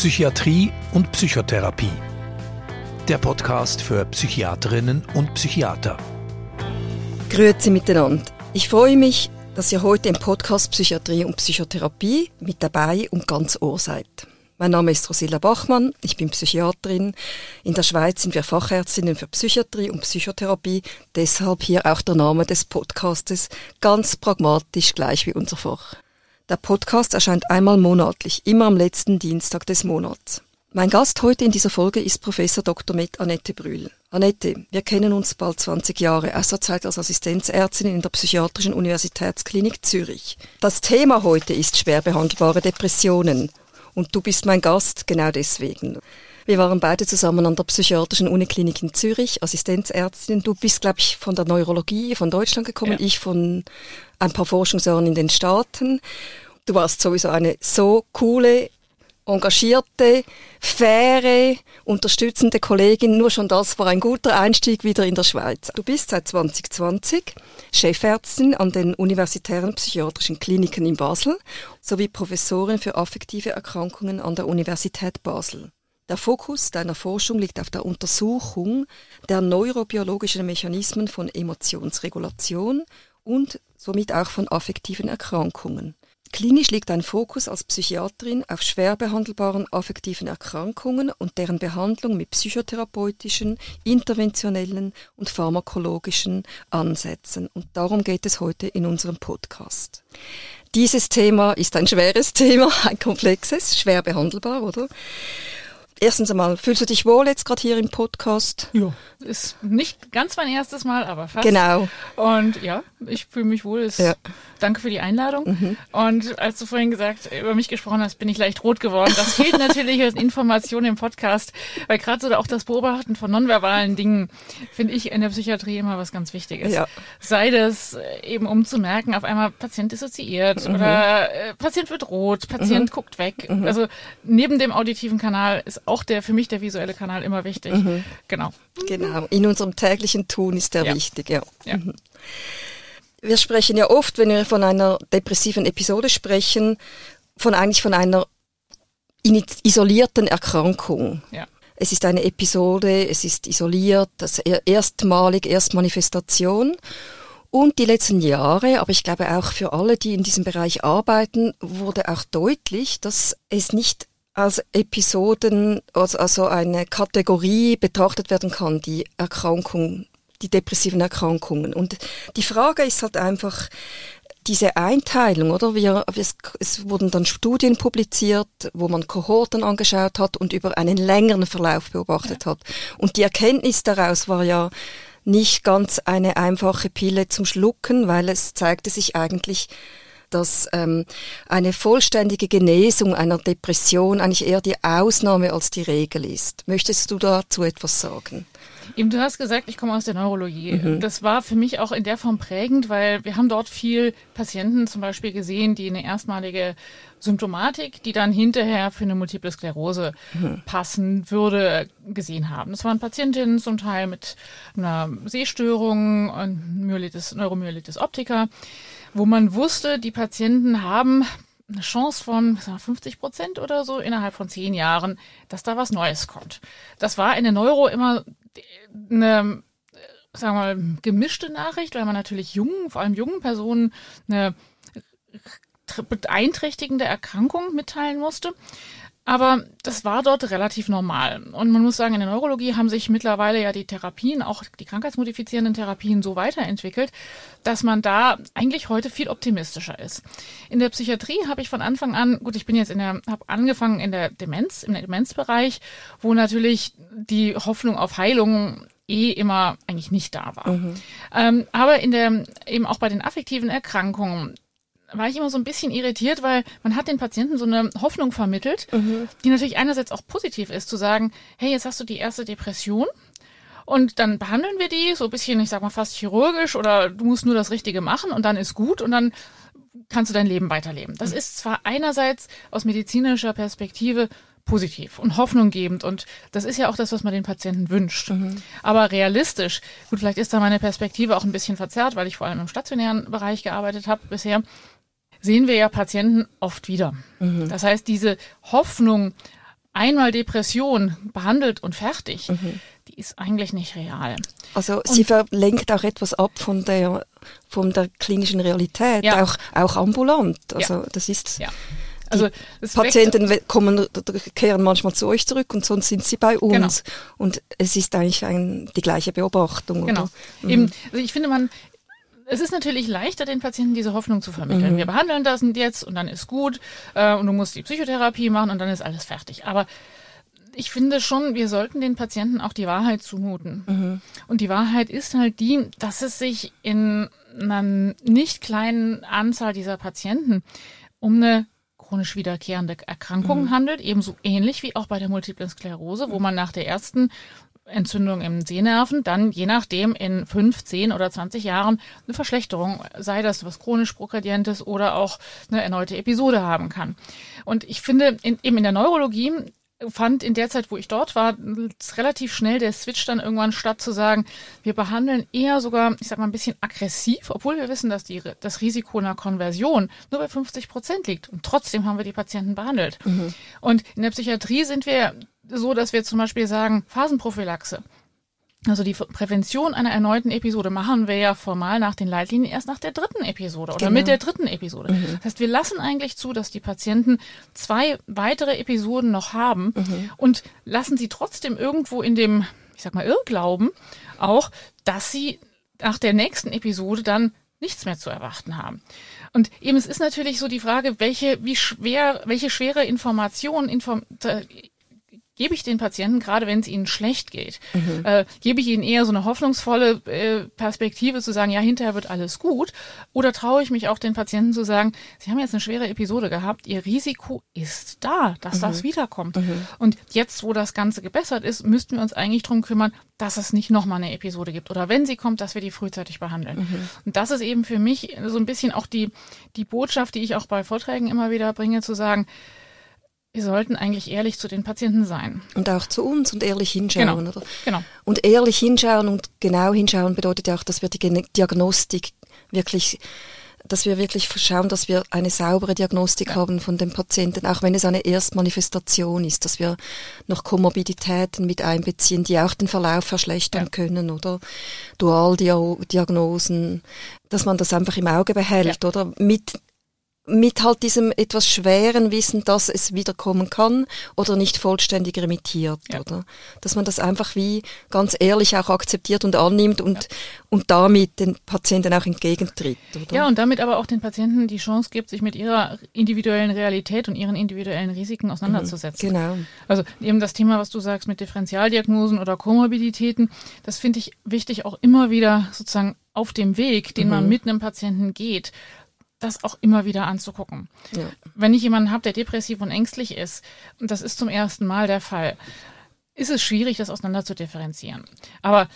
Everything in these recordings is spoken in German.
Psychiatrie und Psychotherapie. Der Podcast für Psychiaterinnen und Psychiater. Grüezi miteinander. Ich freue mich, dass ihr heute im Podcast Psychiatrie und Psychotherapie mit dabei und ganz Ohr seid. Mein Name ist Rosilla Bachmann, ich bin Psychiaterin. In der Schweiz sind wir Fachärztinnen für Psychiatrie und Psychotherapie, deshalb hier auch der Name des Podcastes, ganz pragmatisch gleich wie unser Fach. Der Podcast erscheint einmal monatlich, immer am letzten Dienstag des Monats. Mein Gast heute in dieser Folge ist Professor Dr. med Annette Brühl. Annette, wir kennen uns bald 20 Jahre aus der Zeit als Assistenzärztin in der Psychiatrischen Universitätsklinik Zürich. Das Thema heute ist schwer behandelbare Depressionen. Und du bist mein Gast genau deswegen. Wir waren beide zusammen an der Psychiatrischen Uniklinik in Zürich, Assistenzärztin. Du bist, glaube ich, von der Neurologie von Deutschland gekommen, ja. Ich von ein paar Forschungsjahren in den Staaten. Du warst sowieso eine so coole, engagierte, faire, unterstützende Kollegin. Nur schon das war ein guter Einstieg wieder in der Schweiz. Du bist seit 2020 Chefärztin an den universitären psychiatrischen Kliniken in Basel sowie Professorin für affektive Erkrankungen an der Universität Basel. Der Fokus deiner Forschung liegt auf der Untersuchung der neurobiologischen Mechanismen von Emotionsregulation und somit auch von affektiven Erkrankungen. Klinisch liegt ein Fokus als Psychiaterin auf schwer behandelbaren affektiven Erkrankungen und deren Behandlung mit psychotherapeutischen, interventionellen und pharmakologischen Ansätzen. Und darum geht es heute in unserem Podcast. Dieses Thema ist ein schweres Thema, ein komplexes, schwer behandelbar, oder? Erstens einmal, fühlst du dich wohl jetzt gerade hier im Podcast? Ja, ist nicht ganz mein erstes Mal, aber fast. Genau. Und ja, ich fühle mich wohl. Ja. Danke für die Einladung. Mhm. Und als du vorhin über mich gesprochen hast, bin ich leicht rot geworden. Das fehlt natürlich als Information im Podcast, weil gerade so auch das Beobachten von nonverbalen Dingen finde ich in der Psychiatrie immer was ganz Wichtiges. Ja. Sei das eben, um zu merken, auf einmal Patient dissoziiert oder Patient wird rot, Patient guckt weg. Also neben dem auditiven Kanal ist auch für mich der visuelle Kanal immer wichtig. Genau. Genau. In unserem täglichen Tun ist der wichtig, ja. Wir sprechen ja oft, wenn wir von einer depressiven Episode sprechen, von einer isolierten Erkrankung. Ja. Es ist eine Episode, es ist isoliert, das Erstmanifestation. Und die letzten Jahre, aber ich glaube auch für alle, die in diesem Bereich arbeiten, wurde auch deutlich, dass es nicht als Episoden, also eine Kategorie betrachtet werden kann, die depressiven Erkrankungen. Und die Frage ist halt einfach diese Einteilung, oder? Es wurden dann Studien publiziert, wo man Kohorten angeschaut hat und über einen längeren Verlauf beobachtet hat. Und die Erkenntnis daraus war ja nicht ganz eine einfache Pille zum Schlucken, weil es zeigte sich eigentlich, dass eine vollständige Genesung einer Depression eigentlich eher die Ausnahme als die Regel ist. Möchtest du dazu etwas sagen? Eben, du hast gesagt, ich komme aus der Neurologie. Das war für mich auch in der Form prägend, weil wir haben dort viel Patienten zum Beispiel gesehen, die eine erstmalige Symptomatik, die dann hinterher für eine Multiple Sklerose passen würde, gesehen haben. Das waren Patientinnen zum Teil mit einer Sehstörung und Neuromyelitis optica, wo man wusste, die Patienten haben eine Chance von 50% oder so innerhalb von 10 Jahren, dass da was Neues kommt. Das war in der Neuro immer eine, sagen wir mal, gemischte Nachricht, weil man natürlich vor allem jungen Personen eine beeinträchtigende Erkrankung mitteilen musste. Aber das war dort relativ normal. Und man muss sagen, in der Neurologie haben sich mittlerweile ja die Therapien, auch die krankheitsmodifizierenden Therapien so weiterentwickelt, dass man da eigentlich heute viel optimistischer ist. In der Psychiatrie habe ich von Anfang an, habe angefangen in der Demenz, im Demenzbereich, wo natürlich die Hoffnung auf Heilung immer eigentlich nicht da war. Aber eben auch bei den affektiven Erkrankungen war ich immer so ein bisschen irritiert, weil man hat den Patienten so eine Hoffnung vermittelt, die natürlich einerseits auch positiv ist, zu sagen, hey, jetzt hast du die erste Depression und dann behandeln wir die so ein bisschen, ich sag mal fast chirurgisch oder du musst nur das Richtige machen und dann ist gut und dann kannst du dein Leben weiterleben. Das ist zwar einerseits aus medizinischer Perspektive positiv und hoffnunggebend und das ist ja auch das, was man den Patienten wünscht. Aber realistisch, gut, vielleicht ist da meine Perspektive auch ein bisschen verzerrt, weil ich vor allem im stationären Bereich gearbeitet habe bisher, sehen wir ja Patienten oft wieder. Das heißt, diese Hoffnung einmal Depression behandelt und fertig, die ist eigentlich nicht real. Also sie verlenkt auch etwas ab von der klinischen Realität, auch ambulant. Also das ist... Ja. Also Patienten kehren manchmal zu euch zurück und sonst sind sie bei uns. Genau. Und es ist eigentlich die gleiche Beobachtung. Genau. Oder? Eben, also ich finde, es ist natürlich leichter, den Patienten diese Hoffnung zu vermitteln. Wir behandeln das jetzt und dann ist gut und du musst die Psychotherapie machen und dann ist alles fertig. Aber ich finde schon, wir sollten den Patienten auch die Wahrheit zumuten. Und die Wahrheit ist halt die, dass es sich in einer nicht kleinen Anzahl dieser Patienten um eine chronisch wiederkehrende Erkrankung handelt, ebenso ähnlich wie auch bei der Multiplen Sklerose, wo man nach der ersten Entzündung im Sehnerven dann je nachdem in 5, 10 oder 20 Jahren eine Verschlechterung, sei das was chronisch progredientes oder auch eine erneute Episode haben kann. Und ich finde, eben in der Neurologie fand in der Zeit, wo ich dort war, relativ schnell der Switch dann irgendwann statt zu sagen, wir behandeln eher sogar, ich sag mal, ein bisschen aggressiv, obwohl wir wissen, dass das Risiko einer Konversion nur bei 50% liegt. Und trotzdem haben wir die Patienten behandelt. Und in der Psychiatrie sind wir so, dass wir zum Beispiel sagen, Phasenprophylaxe. Also die Prävention einer erneuten Episode machen wir ja formal nach den Leitlinien erst nach der 3. Episode oder mit der 3. Episode. Das heißt, wir lassen eigentlich zu, dass die Patienten 2 weitere Episoden noch haben und lassen sie trotzdem irgendwo in dem, ich sag mal, Irrglauben auch, dass sie nach der nächsten Episode dann nichts mehr zu erwarten haben. Und eben es ist natürlich so die Frage, welche schwere Informationen gebe ich den Patienten, gerade wenn es ihnen schlecht geht, gebe ich ihnen eher so eine hoffnungsvolle Perspektive zu sagen, ja, hinterher wird alles gut, oder traue ich mich auch den Patienten zu sagen, sie haben jetzt eine schwere Episode gehabt, ihr Risiko ist da, dass das wiederkommt. Und jetzt, wo das Ganze gebessert ist, müssten wir uns eigentlich drum kümmern, dass es nicht nochmal eine Episode gibt oder wenn sie kommt, dass wir die frühzeitig behandeln. Und das ist eben für mich so ein bisschen auch die Botschaft, die ich auch bei Vorträgen immer wieder bringe, zu sagen, wir sollten eigentlich ehrlich zu den Patienten sein. Und auch zu uns und ehrlich hinschauen. Genau. Oder? Genau. Und ehrlich hinschauen und genau hinschauen bedeutet ja auch, dass wir die Diagnostik dass wir wirklich schauen, dass wir eine saubere Diagnostik haben von dem Patienten, auch wenn es eine Erstmanifestation ist, dass wir noch Komorbiditäten mit einbeziehen, die auch den Verlauf verschlechtern können, oder Dualdiagnosen, dass man das einfach im Auge behält, oder mit halt diesem etwas schweren Wissen, dass es wiederkommen kann oder nicht vollständig remittiert, oder? Dass man das einfach wie ganz ehrlich auch akzeptiert und annimmt und damit den Patienten auch entgegentritt, oder? Ja, und damit aber auch den Patienten die Chance gibt, sich mit ihrer individuellen Realität und ihren individuellen Risiken auseinanderzusetzen. Genau. Also eben das Thema, was du sagst mit Differentialdiagnosen oder Komorbiditäten, das finde ich wichtig, auch immer wieder sozusagen auf dem Weg, den man mit einem Patienten geht, das auch immer wieder anzugucken. Ja. Wenn ich jemanden habe, der depressiv und ängstlich ist, und das ist zum ersten Mal der Fall, ist es schwierig, das auseinander zu differenzieren. Aber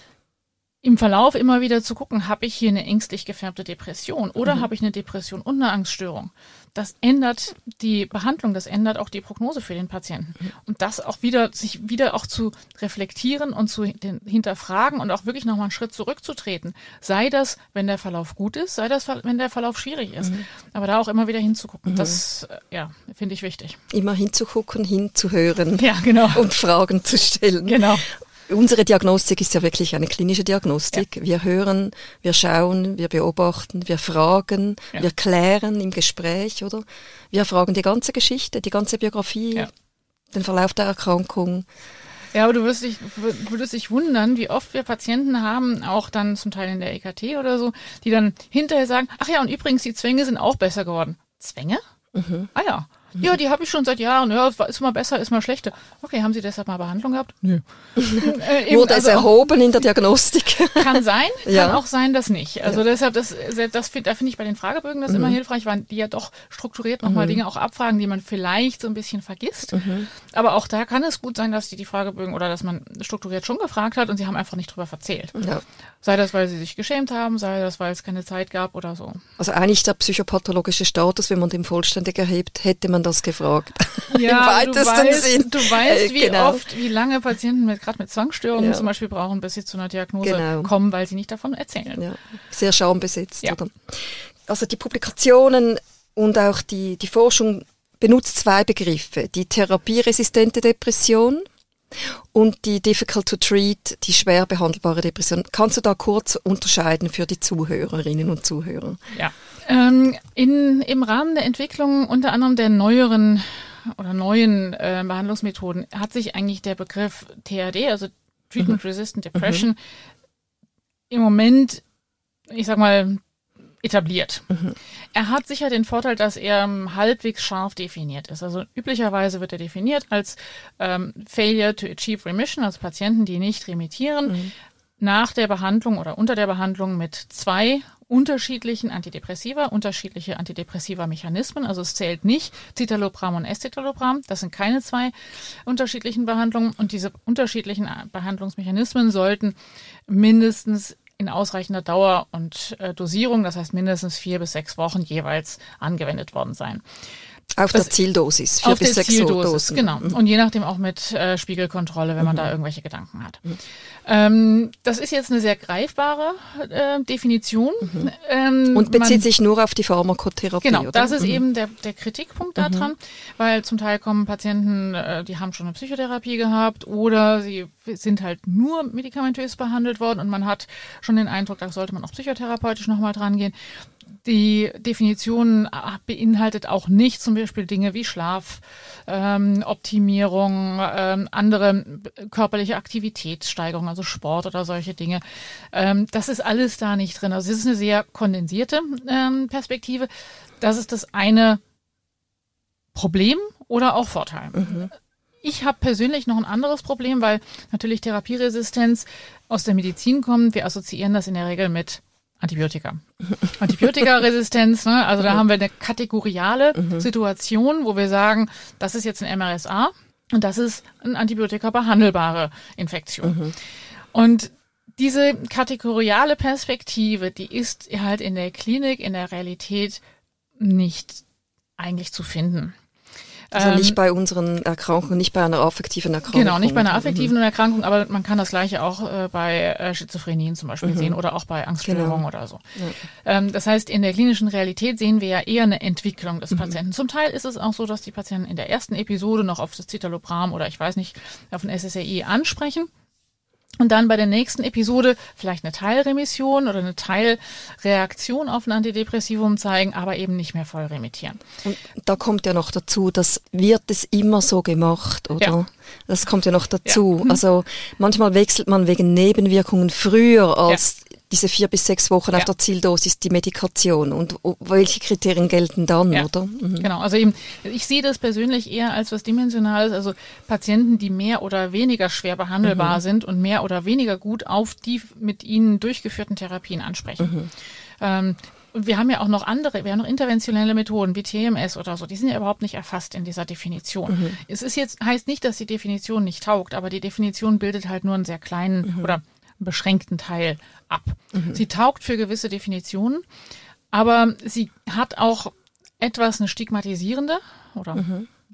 im Verlauf immer wieder zu gucken, habe ich hier eine ängstlich gefärbte Depression oder habe ich eine Depression und eine Angststörung? Das ändert die Behandlung, das ändert auch die Prognose für den Patienten. Und das auch sich wieder auch zu reflektieren und zu hinterfragen und auch wirklich nochmal einen Schritt zurückzutreten. Sei das, wenn der Verlauf gut ist, sei das, wenn der Verlauf schwierig ist. Aber da auch immer wieder hinzugucken, das finde ich wichtig. Immer hinzugucken, hinzuhören. Ja, genau. Und Fragen zu stellen. Genau. Unsere Diagnostik ist ja wirklich eine klinische Diagnostik. Ja. Wir hören, wir schauen, wir beobachten, wir fragen, wir klären im Gespräch, oder? Wir fragen die ganze Geschichte, die ganze Biografie, den Verlauf der Erkrankung. Ja, aber du würdest dich wundern, wie oft wir Patienten haben, auch dann zum Teil in der EKT oder so, die dann hinterher sagen, ach ja, und übrigens, die Zwänge sind auch besser geworden. Zwänge? Ah ja. Ja, die habe ich schon seit Jahren. Ja, ist mal besser, ist mal schlechter. Okay, haben Sie deshalb mal Behandlung gehabt? Nö. Wurde es erhoben in der Diagnostik? Kann sein, kann auch sein, dass nicht. Also deshalb, da finde ich bei den Fragebögen das immer hilfreich, weil die ja doch strukturiert nochmal Dinge auch abfragen, die man vielleicht so ein bisschen vergisst. Aber auch da kann es gut sein, dass die Fragebögen oder dass man strukturiert schon gefragt hat und sie haben einfach nicht drüber erzählt. Ja. Sei das, weil sie sich geschämt haben, sei das, weil es keine Zeit gab oder so. Also eigentlich der psychopathologische Status, wenn man den vollständig erhebt, hätte man das gefragt. Ja, im weitesten Sinn. Du weißt, wie lange Patienten gerade mit Zwangsstörungen zum Beispiel brauchen, bis sie zu einer Diagnose kommen, weil sie nicht davon erzählen. Ja. Sehr schambesetzt. Ja. Oder? Also die Publikationen und auch die Forschung benutzt zwei Begriffe, die therapieresistente Depression und die difficult to treat, die schwer behandelbare Depression. Kannst du da kurz unterscheiden für die Zuhörerinnen und Zuhörer? Ja. Im Rahmen der Entwicklung unter anderem der neuen Behandlungsmethoden hat sich eigentlich der Begriff TRD, also Treatment Resistant Depression, im Moment, ich sag mal, etabliert. Er hat sicher den Vorteil, dass er halbwegs scharf definiert ist. Also üblicherweise wird er definiert als Failure to achieve remission, also Patienten, die nicht remittieren, nach der Behandlung oder unter der Behandlung mit zwei unterschiedliche antidepressiva Mechanismen. Also es zählt nicht Citalopram und Escitalopram. Das sind keine zwei unterschiedlichen Behandlungen. Und diese unterschiedlichen Behandlungsmechanismen sollten mindestens in ausreichender Dauer und Dosierung, das heißt mindestens 4 bis 6 Wochen jeweils angewendet worden sein. Auf der Zieldosis, 4 bis 6 Dosen. Genau. Und je nachdem auch mit Spiegelkontrolle, wenn man da irgendwelche Gedanken hat. Das ist jetzt eine sehr greifbare Definition. Und bezieht sich nur auf die Pharmakotherapie, genau, oder? Das ist eben der Kritikpunkt daran, weil zum Teil kommen Patienten, die haben schon eine Psychotherapie gehabt oder sie sind halt nur medikamentös behandelt worden und man hat schon den Eindruck, da sollte man auch psychotherapeutisch nochmal dran gehen. Die Definition beinhaltet auch nicht zum Beispiel Dinge wie Schlafoptimierung, andere körperliche Aktivitätssteigerung, also Sport oder solche Dinge. Das ist alles da nicht drin. Also es ist eine sehr kondensierte Perspektive. Das ist das eine Problem oder auch Vorteil. Ich habe persönlich noch ein anderes Problem, weil natürlich Therapieresistenz aus der Medizin kommt. Wir assoziieren das in der Regel mit Antibiotika. Antibiotikaresistenz, ne? Also da haben wir eine kategoriale Situation, wo wir sagen, das ist jetzt ein MRSA und das ist eine antibiotika behandelbare Infektion. Und diese kategoriale Perspektive, die ist halt in der Klinik, in der Realität nicht eigentlich zu finden. Also nicht bei unseren Erkrankungen, nicht bei einer affektiven Erkrankung. Genau, nicht bei einer affektiven Erkrankung, aber man kann das Gleiche auch bei Schizophrenien zum Beispiel sehen oder auch bei Angststörungen oder so. Ja. Das heißt, in der klinischen Realität sehen wir ja eher eine Entwicklung des Patienten. Zum Teil ist es auch so, dass die Patienten in der ersten Episode noch auf das Citalopram oder ich weiß nicht, auf ein SSRI ansprechen. Und dann bei der nächsten Episode vielleicht eine Teilremission oder eine Teilreaktion auf ein Antidepressivum zeigen, aber eben nicht mehr voll remittieren. Und da kommt ja noch dazu, das wird es immer so gemacht, oder? Ja. Das kommt ja noch dazu. Ja. Also manchmal wechselt man wegen Nebenwirkungen früher als diese 4 bis 6 Wochen auf der Zieldosis die Medikation. Und welche Kriterien gelten dann, oder? Genau, also eben, ich sehe das persönlich eher als was Dimensionales, also Patienten, die mehr oder weniger schwer behandelbar sind und mehr oder weniger gut auf die mit ihnen durchgeführten Therapien ansprechen. Und wir haben ja auch noch wir haben noch interventionelle Methoden wie TMS oder so, die sind ja überhaupt nicht erfasst in dieser Definition. Es ist heißt nicht, dass die Definition nicht taugt, aber die Definition bildet halt nur einen sehr kleinen oder beschränkten Teil ab. Sie taugt für gewisse Definitionen, aber sie hat auch etwas eine stigmatisierende oder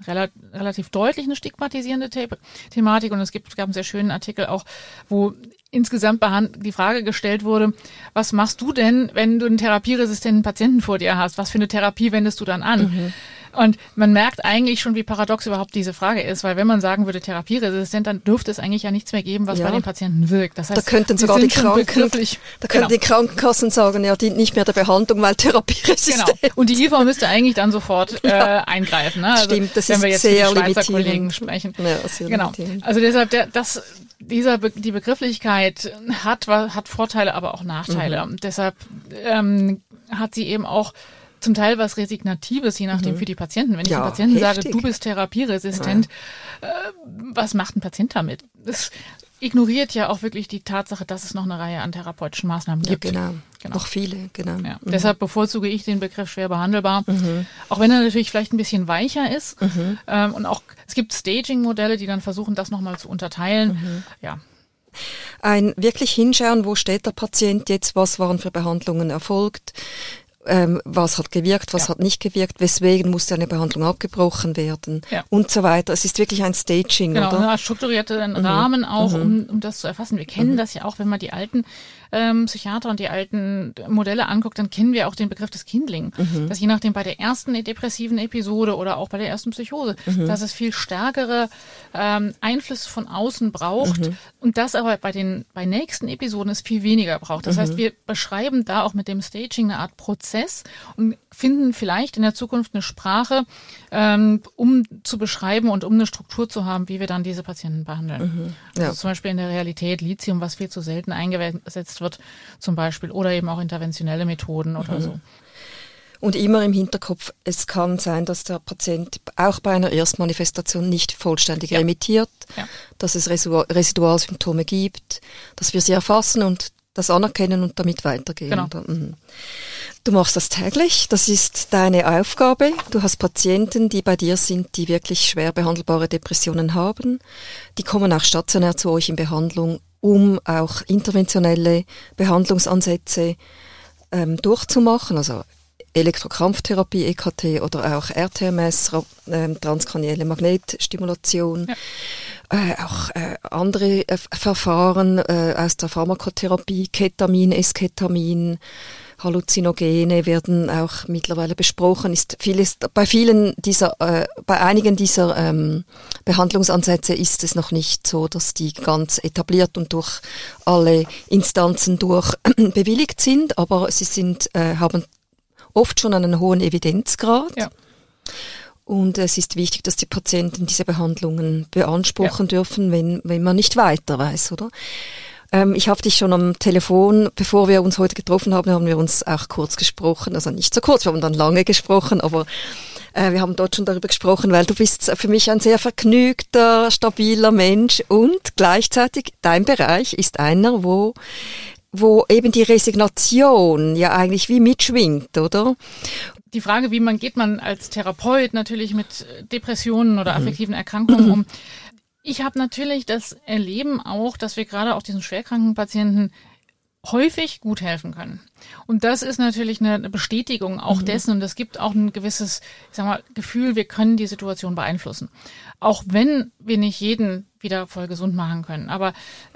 relativ deutlich eine stigmatisierende Thematik und es gab einen sehr schönen Artikel auch, wo insgesamt die Frage gestellt wurde, was machst du denn, wenn du einen therapieresistenten Patienten vor dir hast? Was für eine Therapie wendest du dann an? Und man merkt eigentlich schon, wie paradox überhaupt diese Frage ist, weil wenn man sagen würde therapieresistent, dann dürfte es eigentlich ja nichts mehr geben, was bei den Patienten wirkt. Das heißt, da könnten sogar die Krankenkassen sagen, ja, dient nicht mehr der Behandlung, weil therapieresistent. Genau. Und die IV müsste eigentlich dann sofort eingreifen. Ne? Also, stimmt, das wenn wir ist jetzt sehr mit Schweizer limitierend. Kollegen sprechen. Ja, sehr genau. limitierend. Also deshalb, die Begrifflichkeit hat Vorteile, aber auch Nachteile. Und deshalb hat sie eben auch zum Teil was Resignatives, je nachdem für die Patienten. Wenn ich dem Patienten sage, du bist therapieresistent, was macht ein Patient damit? Das ignoriert ja auch wirklich die Tatsache, dass es noch eine Reihe an therapeutischen Maßnahmen gibt. Ja, genau. Noch viele, genau. Ja. Deshalb bevorzuge ich den Begriff schwer behandelbar, auch wenn er natürlich vielleicht ein bisschen weicher ist. Und auch es gibt Staging-Modelle, die dann versuchen, das nochmal zu unterteilen. Ja. Ein wirklich hinschauen, wo steht der Patient jetzt, was waren für Behandlungen erfolgt, was hat gewirkt, was hat nicht gewirkt, weswegen musste eine Behandlung abgebrochen werden und so weiter. Es ist wirklich ein Staging, genau, oder? Genau, strukturierte Rahmen auch, um das zu erfassen. Wir kennen das ja auch, wenn man die alten Psychiater und die alten Modelle anguckt, dann kennen wir auch den Begriff des Kindling. Dass je nachdem bei der ersten depressiven Episode oder auch bei der ersten Psychose, dass es viel stärkere Einflüsse von außen braucht und das aber bei nächsten Episoden es viel weniger braucht. Das heißt, wir beschreiben da auch mit dem Staging eine Art Prozess und finden vielleicht in der Zukunft eine Sprache, um zu beschreiben und um eine Struktur zu haben, wie wir dann diese Patienten behandeln. Also zum Beispiel in der Realität Lithium, was viel zu selten eingesetzt wird, zum Beispiel, oder eben auch interventionelle Methoden oder so. Und immer im Hinterkopf, es kann sein, dass der Patient auch bei einer Erstmanifestation nicht vollständig remittiert, dass es Residualsymptome gibt, dass wir sie erfassen und das anerkennen und damit weitergehen. Genau. Du machst das täglich, das ist deine Aufgabe. Du hast Patienten, die bei dir sind, die wirklich schwer behandelbare Depressionen haben. Die kommen auch stationär zu euch in Behandlung, um auch interventionelle Behandlungsansätze durchzumachen, also Elektrokrampftherapie, EKT oder auch RTMS, transkranielle Magnetstimulation, auch andere Verfahren aus der Pharmakotherapie, Ketamin, Esketamin, Halluzinogene werden auch mittlerweile besprochen. Bei einigen dieser Behandlungsansätze ist es noch nicht so, dass die ganz etabliert und durch alle Instanzen bewilligt sind, aber sie haben oft schon einen hohen Evidenzgrad. Ja. Und es ist wichtig, dass die Patienten diese Behandlungen beanspruchen dürfen, wenn man nicht weiter weiß, oder? Ich habe dich schon am Telefon, bevor wir uns heute getroffen haben wir uns auch kurz gesprochen. Also nicht so kurz, wir haben dann lange gesprochen, aber wir haben dort schon darüber gesprochen, weil du bist für mich ein sehr vergnügter, stabiler Mensch und gleichzeitig dein Bereich ist einer, wo eben die Resignation ja eigentlich wie mitschwingt, oder? Die Frage, wie geht man als Therapeut natürlich mit Depressionen oder affektiven Erkrankungen um? Ich habe natürlich das Erleben auch, dass wir gerade auch diesen schwerkranken Patienten häufig gut helfen können. Und das ist natürlich eine Bestätigung auch dessen und es gibt auch ein gewisses, Gefühl, wir können die Situation beeinflussen. Auch wenn wir nicht jeden wieder voll gesund machen können. Aber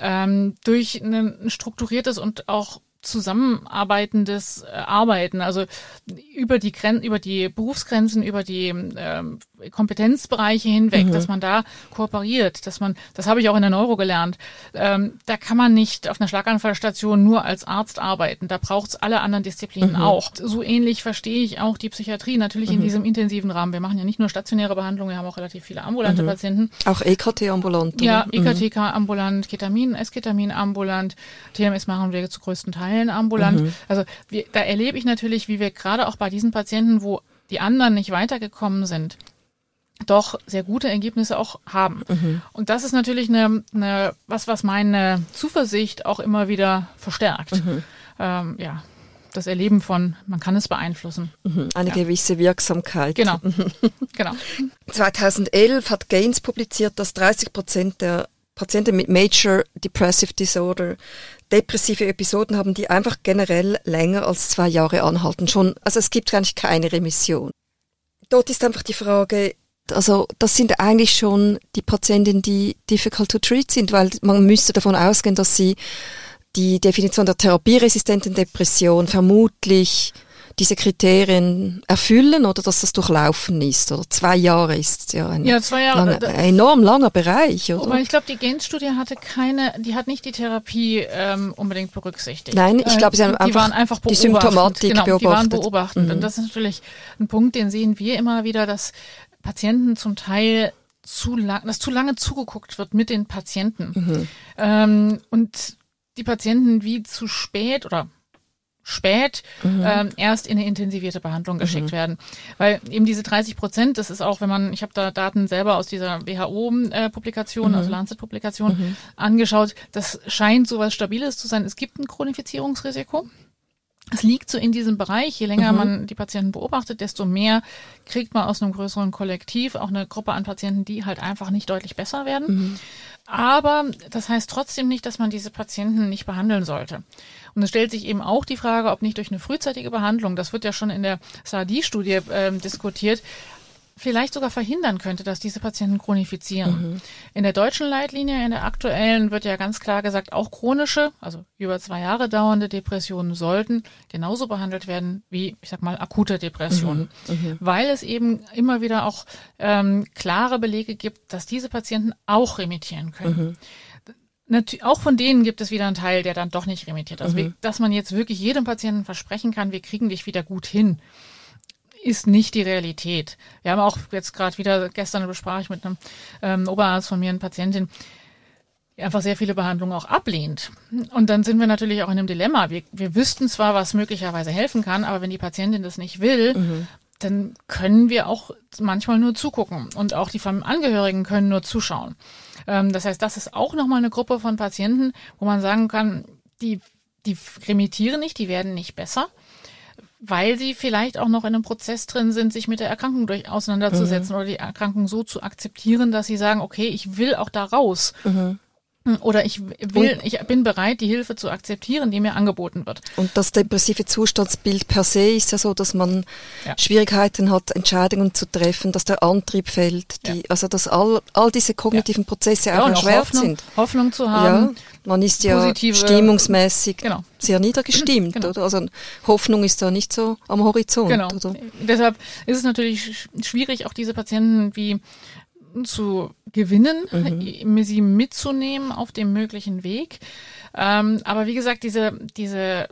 durch ein strukturiertes und auch zusammenarbeitendes Arbeiten, also über die Berufsgrenzen, über die Kompetenzbereiche hinweg, dass man da kooperiert, das habe ich auch in der Neuro gelernt, da kann man nicht auf einer Schlaganfallstation nur als Arzt arbeiten, da braucht es alle anderen Disziplinen auch. So ähnlich verstehe ich auch die Psychiatrie, natürlich in diesem intensiven Rahmen. Wir machen ja nicht nur stationäre Behandlung, wir haben auch relativ viele ambulante Patienten. Auch EKT ambulant? Ja, EKT ambulant, Ketamin, Esketamin ambulant, TMS machen wir zu größten Teilen ambulant. Also da erlebe ich natürlich, wie wir gerade auch bei diesen Patienten, wo die anderen nicht weitergekommen sind, doch sehr gute Ergebnisse auch haben. Und das ist natürlich was meine Zuversicht auch immer wieder verstärkt. Das Erleben von, man kann es beeinflussen. Eine gewisse Wirksamkeit. Genau. 2011 hat Gaines publiziert, dass 30% der Patienten mit Major Depressive Disorder depressive Episoden haben, die einfach generell länger als 2 Jahre anhalten. Also es gibt eigentlich keine Remission. Dort ist einfach die Frage, also das sind eigentlich schon die Patienten, die difficult to treat sind, weil man müsste davon ausgehen, dass sie die Definition der therapieresistenten Depression vermutlich diese Kriterien erfüllen oder dass das durchlaufen ist. Oder 2 Jahre ist ja ein enorm langer Bereich. Oder? Aber ich glaube, die Gaines-Studie die hat nicht die Therapie unbedingt berücksichtigt. Nein, ich glaube, sie haben einfach die Symptomatik beobachtet. Die waren beobachtend. Und das ist natürlich ein Punkt, den sehen wir immer wieder, dass Patienten zum Teil zu lange zugeguckt wird mit den Patienten. Und die Patienten wie zu spät erst in eine intensivierte Behandlung geschickt werden. Weil eben diese 30%, das ist auch, ich habe da Daten selber aus dieser WHO-Publikation, also Lancet-Publikation, angeschaut, das scheint sowas Stabiles zu sein. Es gibt ein Chronifizierungsrisiko. Es liegt so in diesem Bereich, je länger man die Patienten beobachtet, desto mehr kriegt man aus einem größeren Kollektiv auch eine Gruppe an Patienten, die halt einfach nicht deutlich besser werden. Aber das heißt trotzdem nicht, dass man diese Patienten nicht behandeln sollte. Und es stellt sich eben auch die Frage, ob nicht durch eine frühzeitige Behandlung, das wird ja schon in der SADI-Studie diskutiert, vielleicht sogar verhindern könnte, dass diese Patienten chronifizieren. In der deutschen Leitlinie, in der aktuellen, wird ja ganz klar gesagt, auch chronische, also über 2 Jahre dauernde Depressionen sollten genauso behandelt werden wie, ich sag mal, akute Depressionen. Weil es eben immer wieder auch klare Belege gibt, dass diese Patienten auch remittieren können. Auch von denen gibt es wieder einen Teil, der dann doch nicht remittiert. Also, dass man jetzt wirklich jedem Patienten versprechen kann, wir kriegen dich wieder gut hin, ist nicht die Realität. Wir haben auch jetzt gerade wieder, gestern besprach ich mit einem Oberarzt von mir, eine Patientin, die einfach sehr viele Behandlungen auch ablehnt. Und dann sind wir natürlich auch in einem Dilemma. Wir wüssten zwar, was möglicherweise helfen kann, aber wenn die Patientin das nicht will, dann können wir auch manchmal nur zugucken. Und auch die Angehörigen können nur zuschauen. Das heißt, das ist auch nochmal eine Gruppe von Patienten, wo man sagen kann, die remittieren nicht, die werden nicht besser, weil sie vielleicht auch noch in einem Prozess drin sind, sich mit der Erkrankung auseinanderzusetzen oder die Erkrankung so zu akzeptieren, dass sie sagen, okay, ich will auch da raus. Oder ich bin bereit, die Hilfe zu akzeptieren, die mir angeboten wird. Und das depressive Zustandsbild per se ist ja so, dass man Schwierigkeiten hat, Entscheidungen zu treffen, dass der Antrieb fällt, also dass all diese kognitiven Prozesse auch erschwert sind. Hoffnung zu haben. Ja, man ist ja stimmungsmäßig sehr niedergestimmt, oder? Also Hoffnung ist da nicht so am Horizont. Genau. Oder? Deshalb ist es natürlich schwierig, auch diese Patienten zu gewinnen, sie mitzunehmen auf dem möglichen Weg. Aber wie gesagt, dieses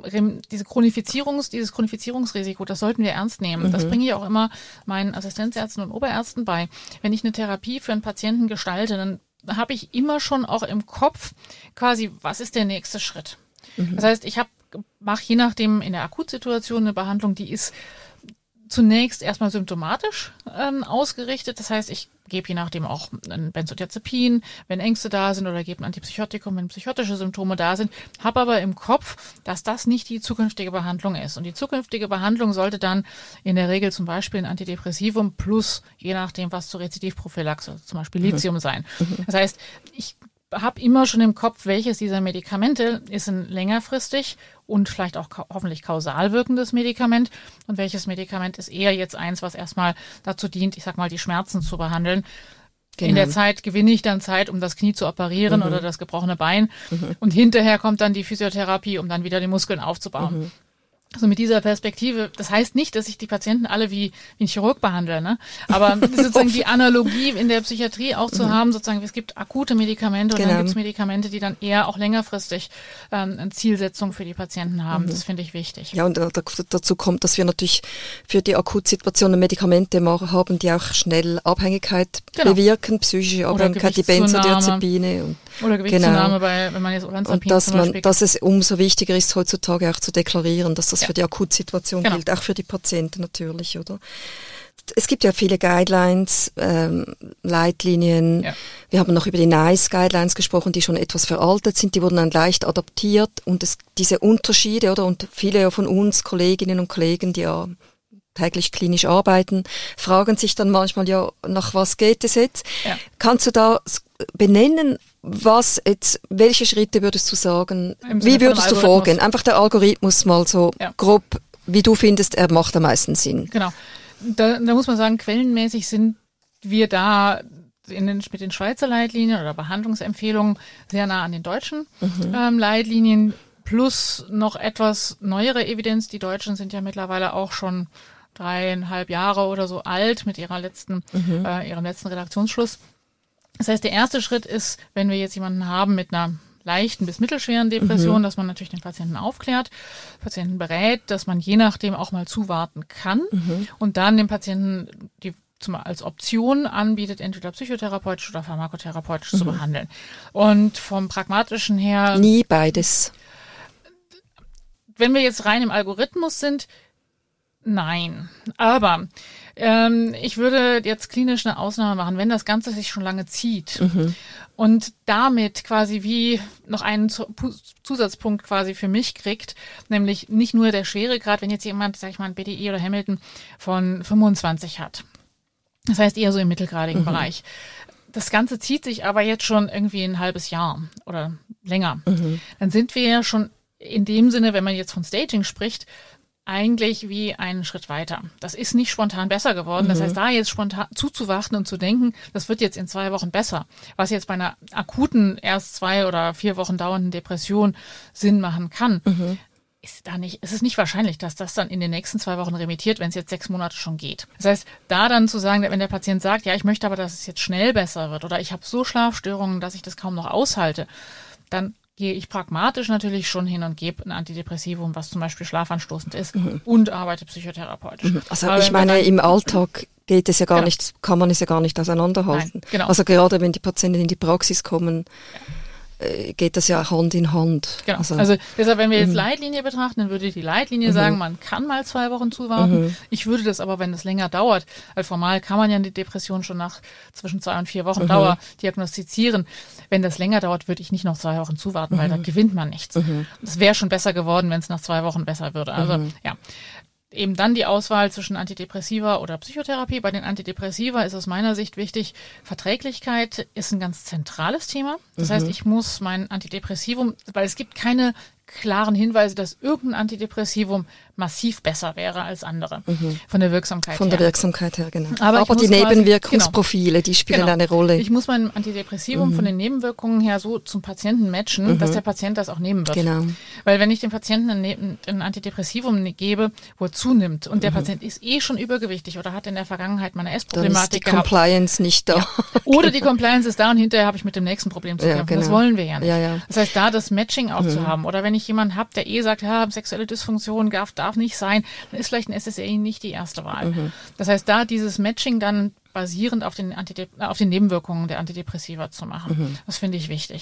Chronifizierungsrisiko, das sollten wir ernst nehmen. Das bringe ich auch immer meinen Assistenzärzten und Oberärzten bei. Wenn ich eine Therapie für einen Patienten gestalte, dann habe ich immer schon auch im Kopf quasi, was ist der nächste Schritt? Das heißt, ich mache je nachdem in der Akutsituation eine Behandlung, die ist zunächst erstmal symptomatisch ausgerichtet. Das heißt, ich gebe je nachdem auch ein Benzodiazepin, wenn Ängste da sind, oder gebe ein Antipsychotikum, wenn psychotische Symptome da sind, habe aber im Kopf, dass das nicht die zukünftige Behandlung ist. Und die zukünftige Behandlung sollte dann in der Regel zum Beispiel ein Antidepressivum plus, je nachdem was zur Rezidivprophylaxe, zum Beispiel Lithium sein. Das heißt, ich habe immer schon im Kopf, welches dieser Medikamente ist ein längerfristig und vielleicht auch hoffentlich kausal wirkendes Medikament und welches Medikament ist eher jetzt eins, was erstmal dazu dient, ich sag mal, die Schmerzen zu behandeln. Genau. In der Zeit gewinne ich dann Zeit, um das Knie zu operieren oder das gebrochene Bein und hinterher kommt dann die Physiotherapie, um dann wieder die Muskeln aufzubauen. Also mit dieser Perspektive, das heißt nicht, dass ich die Patienten alle wie ein Chirurg behandle, ne? Aber sozusagen die Analogie in der Psychiatrie auch zu haben, sozusagen, es gibt akute Medikamente und dann gibt es Medikamente, die dann eher auch längerfristig eine Zielsetzung für die Patienten haben. Das finde ich wichtig. Ja, und dazu kommt, dass wir natürlich für die Akutsituationen Medikamente haben, die auch schnell Abhängigkeit bewirken, psychische Abhängigkeit, die Benzodiazepine. Oder Gewichtszunahme, wenn man jetzt Olanzapin zum Beispiel. Dass es umso wichtiger ist, heutzutage auch zu deklarieren, dass das für die Akutsituation gilt, auch für die Patienten natürlich, oder? Es gibt ja viele Guidelines, Leitlinien. Ja. Wir haben noch über die NICE-Guidelines gesprochen, die schon etwas veraltet sind. Die wurden dann leicht adaptiert und diese Unterschiede, oder? Und viele von uns, Kolleginnen und Kollegen, die ja täglich klinisch arbeiten, fragen sich dann manchmal, ja, nach was geht es jetzt? Ja. Kannst du da benennen, welche Schritte würdest du sagen? Wie würdest du vorgehen? Einfach der Algorithmus mal so grob, wie du findest, er macht am meisten Sinn. Genau. Da muss man sagen, quellenmäßig sind wir da mit den Schweizer Leitlinien oder Behandlungsempfehlungen sehr nah an den deutschen Leitlinien, plus noch etwas neuere Evidenz. Die Deutschen sind ja mittlerweile auch schon 3,5 Jahre oder so alt mit ihrem letzten Redaktionsschluss. Das heißt, der erste Schritt ist, wenn wir jetzt jemanden haben mit einer leichten bis mittelschweren Depression, dass man natürlich den Patienten aufklärt, Patienten berät, dass man je nachdem auch mal zuwarten kann und dann dem Patienten als Option anbietet, entweder psychotherapeutisch oder pharmakotherapeutisch zu behandeln. Und vom Pragmatischen her... Nie beides. Wenn wir jetzt rein im Algorithmus sind, nein. Aber ich würde jetzt klinisch eine Ausnahme machen, wenn das Ganze sich schon lange zieht und damit quasi wie noch einen Zusatzpunkt quasi für mich kriegt, nämlich nicht nur der Schweregrad, wenn jetzt jemand, sag ich mal, ein BDI oder Hamilton von 25 hat. Das heißt eher so im mittelgradigen Bereich. Das Ganze zieht sich aber jetzt schon irgendwie ein halbes Jahr oder länger. Dann sind wir ja schon in dem Sinne, wenn man jetzt von Staging spricht, eigentlich wie einen Schritt weiter. Das ist nicht spontan besser geworden. Das heißt, da jetzt spontan zuzuwarten und zu denken, das wird jetzt in 2 Wochen besser, was jetzt bei einer akuten, erst 2 oder 4 Wochen dauernden Depression Sinn machen kann, es ist nicht wahrscheinlich, dass das dann in den nächsten 2 Wochen remittiert, wenn es jetzt 6 Monate schon geht. Das heißt, da dann zu sagen, wenn der Patient sagt, ja, ich möchte aber, dass es jetzt schnell besser wird oder ich habe so Schlafstörungen, dass ich das kaum noch aushalte, dann gehe ich pragmatisch natürlich schon hin und gebe ein Antidepressivum, was zum Beispiel schlafanstoßend ist und arbeite psychotherapeutisch. Also ich meine, im Alltag geht es ja gar nicht, kann man es ja gar nicht auseinanderhalten. Nein, genau. Also gerade wenn die Patienten in die Praxis kommen, geht das ja Hand in Hand. Genau. Also deshalb, wenn wir jetzt Leitlinie betrachten, dann würde die Leitlinie sagen, man kann mal 2 Wochen zuwarten. Ich würde das aber, wenn es länger dauert, weil formal kann man ja die Depression schon nach zwischen 2 und 4 Wochen Dauer diagnostizieren. Wenn das länger dauert, würde ich nicht noch 2 Wochen zuwarten, weil da gewinnt man nichts. Es wäre schon besser geworden, wenn es nach 2 Wochen besser würde. Also ja. Eben dann die Auswahl zwischen Antidepressiva oder Psychotherapie. Bei den Antidepressiva ist aus meiner Sicht wichtig, Verträglichkeit ist ein ganz zentrales Thema. Das heißt, ich muss mein Antidepressivum, weil es gibt keine klaren Hinweise, dass irgendein Antidepressivum massiv besser wäre als andere von der Wirksamkeit her. Von der Wirksamkeit her, genau. Aber die Nebenwirkungsprofile, die spielen eine Rolle. Ich muss mein Antidepressivum von den Nebenwirkungen her so zum Patienten matchen, dass der Patient das auch nehmen wird. Genau. Weil wenn ich dem Patienten ein Antidepressivum gebe, wo er zunimmt und der Patient ist schon übergewichtig oder hat in der Vergangenheit mal eine Essproblematik gehabt. Dann ist die Compliance nicht da. Ja. Oder die Compliance ist da und hinterher habe ich mit dem nächsten Problem zu kämpfen. Genau. Das wollen wir ja nicht. Ja. Das heißt, da das Matching auch zu haben. Oder wenn ich jemanden habe, der sagt, ja, sexuelle Dysfunktion darf nicht sein, dann ist vielleicht ein SSRI nicht die erste Wahl. Das heißt, da dieses Matching dann basierend auf den Nebenwirkungen der Antidepressiva zu machen. Das finde ich wichtig.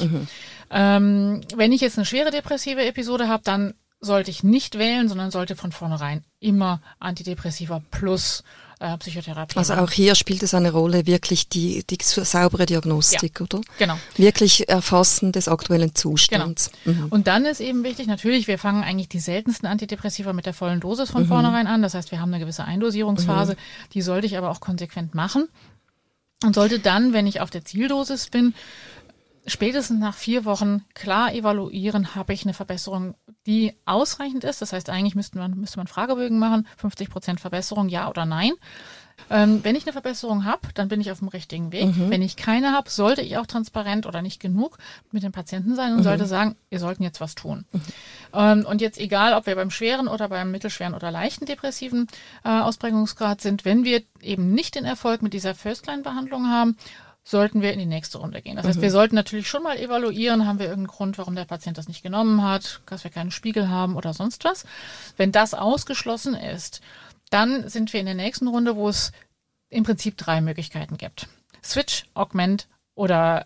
Wenn ich jetzt eine schwere depressive Episode habe, dann sollte ich nicht wählen, sondern sollte von vornherein immer Antidepressiva plus Psychotherapie. Also auch hier spielt es eine Rolle, wirklich die saubere Diagnostik, oder? Genau. Wirklich Erfassen des aktuellen Zustands. Genau. Und dann ist eben wichtig, natürlich, wir fangen eigentlich die seltensten Antidepressiva mit der vollen Dosis von vornherein an. Das heißt, wir haben eine gewisse Eindosierungsphase, die sollte ich aber auch konsequent machen. Und sollte dann, wenn ich auf der Zieldosis bin, spätestens nach 4 Wochen klar evaluieren, habe ich eine Verbesserung, die ausreichend ist. Das heißt, eigentlich müsste man Fragebögen machen, 50% Verbesserung, ja oder nein. Wenn ich eine Verbesserung habe, dann bin ich auf dem richtigen Weg. Wenn ich keine habe, sollte ich auch transparent oder nicht genug mit dem Patienten sein und sollte sagen, wir sollten jetzt was tun. Und jetzt egal, ob wir beim schweren oder beim mittelschweren oder leichten depressiven Ausprägungsgrad sind, wenn wir eben nicht den Erfolg mit dieser First-Line-Behandlung haben, sollten wir in die nächste Runde gehen. Das heißt, wir sollten natürlich schon mal evaluieren, haben wir irgendeinen Grund, warum der Patient das nicht genommen hat, dass wir keinen Spiegel haben oder sonst was. Wenn das ausgeschlossen ist, dann sind wir in der nächsten Runde, wo es im Prinzip 3 Möglichkeiten gibt. Switch, Augment oder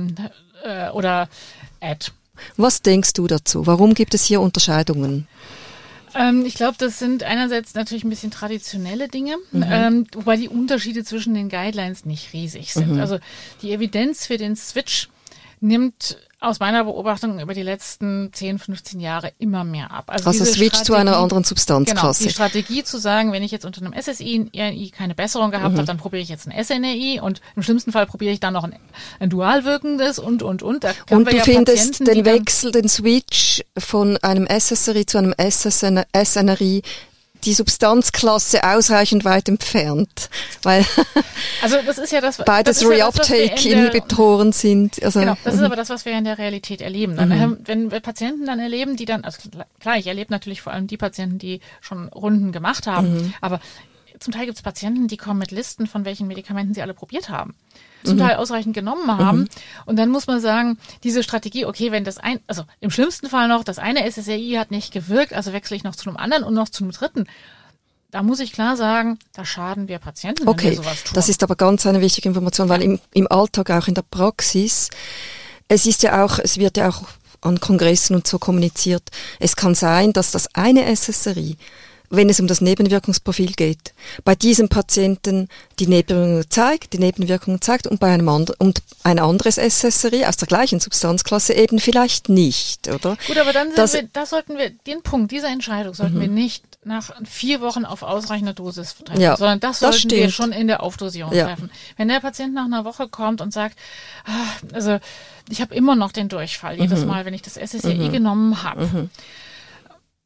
Add. Was denkst du dazu? Warum gibt es hier Unterscheidungen? Ich glaube, das sind einerseits natürlich ein bisschen traditionelle Dinge, wobei die Unterschiede zwischen den Guidelines nicht riesig sind. Also die Evidenz für den Switch nimmt aus meiner Beobachtung über die letzten 10, 15 Jahre immer mehr ab. Also Switch zu einer anderen Substanzklasse. Genau, die Strategie zu sagen, wenn ich jetzt unter einem SSI, RNI keine Besserung gehabt habe, dann probiere ich jetzt ein SNRI und im schlimmsten Fall probiere ich dann noch ein dual wirkendes und. Da und du findest den Switch von einem SSRI zu einem SNRI, die Substanzklasse ausreichend weit entfernt, weil also das ist ja das, beides Reuptake-Inhibitoren sind. Also, genau, das ist aber das, was wir in der Realität erleben. Dann, wenn wir Patienten dann erleben, die dann, also klar, ich erlebe natürlich vor allem die Patienten, die schon Runden gemacht haben, aber zum Teil gibt es Patienten, die kommen mit Listen, von welchen Medikamenten sie alle probiert haben. Zum Teil ausreichend genommen haben. Und dann muss man sagen, diese Strategie, okay, wenn also im schlimmsten Fall noch, das eine SSRI hat nicht gewirkt, also wechsle ich noch zu einem anderen und noch zu einem dritten. Da muss ich klar sagen, da schaden wir Patienten, wenn wir sowas tun. Das ist aber ganz eine wichtige Information, weil im Alltag, auch in der Praxis, es wird ja auch an Kongressen und so kommuniziert, es kann sein, dass das eine SSRI, wenn es um das Nebenwirkungsprofil geht, bei diesem Patienten die Nebenwirkungen zeigt und bei einem und ein anderes SSRI aus der gleichen Substanzklasse eben vielleicht nicht, oder? Gut, aber dann sollten wir den Punkt, diese Entscheidung sollten wir nicht nach 4 Wochen auf ausreichender Dosis treffen, sondern das sollten wir schon in der Aufdosierung treffen. Wenn der Patient nach einer Woche kommt und sagt, also ich habe immer noch den Durchfall jedes Mal, wenn ich das SSRI genommen habe,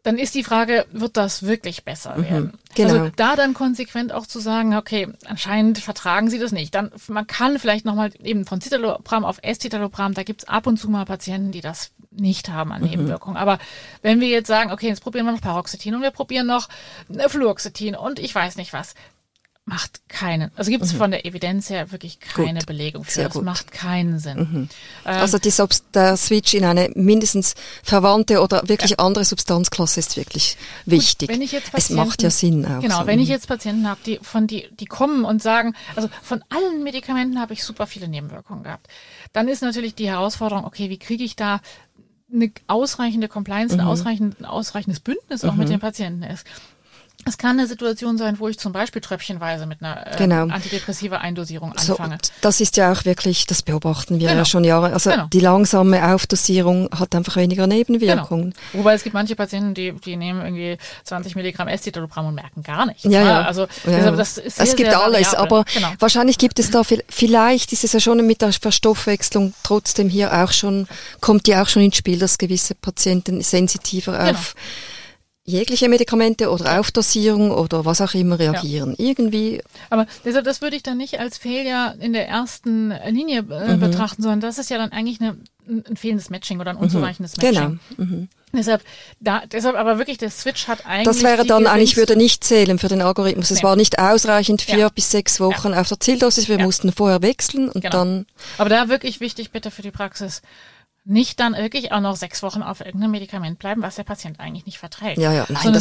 dann ist die Frage, wird das wirklich besser werden? Genau. Also da dann konsequent auch zu sagen, okay, anscheinend vertragen Sie das nicht. Dann, man kann vielleicht nochmal eben von Citalopram auf Escitalopram, da gibt's ab und zu mal Patienten, die das nicht haben an Nebenwirkungen. Aber wenn wir jetzt sagen, okay, jetzt probieren wir noch Paroxetin und wir probieren noch Fluoxetin und ich weiß nicht was, macht keinen. Also gibt es von der Evidenz her wirklich keine Belegung für. Das macht keinen Sinn. Also der Switch in eine mindestens verwandte oder wirklich andere Substanzklasse ist wirklich wichtig. Wenn ich jetzt es macht ja Sinn auch. Genau, so. wenn ich jetzt Patienten habe, die kommen und sagen, also von allen Medikamenten habe ich super viele Nebenwirkungen gehabt, dann ist natürlich die Herausforderung, okay, wie kriege ich da eine ausreichende Compliance, ein ausreichendes Bündnis auch mit den Patienten ist. Es kann eine Situation sein, wo ich zum Beispiel tröpfchenweise mit einer antidepressive Eindosierung anfange. So, das ist ja auch wirklich, das beobachten wir ja schon Jahre. Also die langsame Aufdosierung hat einfach weniger Nebenwirkungen. Genau. Wobei es gibt manche Patienten, die nehmen irgendwie 20 Milligramm Escitalopram und merken gar nichts. Ja. Also das ist es gibt sehr alles, variabel. aber wahrscheinlich gibt es da vielleicht ist es ja schon mit der Verstoffwechslung trotzdem hier auch schon, kommt die auch schon ins Spiel, dass gewisse Patienten sensitiver auf jegliche Medikamente oder Aufdosierung oder was auch immer reagieren. Irgendwie. Aber deshalb, das würde ich dann nicht als Failure in der ersten Linie betrachten, sondern das ist ja dann eigentlich ein fehlendes Matching oder ein unzureichendes Matching. Genau. Deshalb aber wirklich, der Switch hat eigentlich. Das wäre dann eigentlich, würde nicht zählen für den Algorithmus. Es war nicht ausreichend 4 bis 6 Wochen auf der Zieldosis. Wir mussten vorher wechseln und dann. Aber da wirklich wichtig, bitte für die Praxis. Nicht dann wirklich auch noch 6 Wochen auf irgendeinem Medikament bleiben, was der Patient eigentlich nicht verträgt. Ja, nein,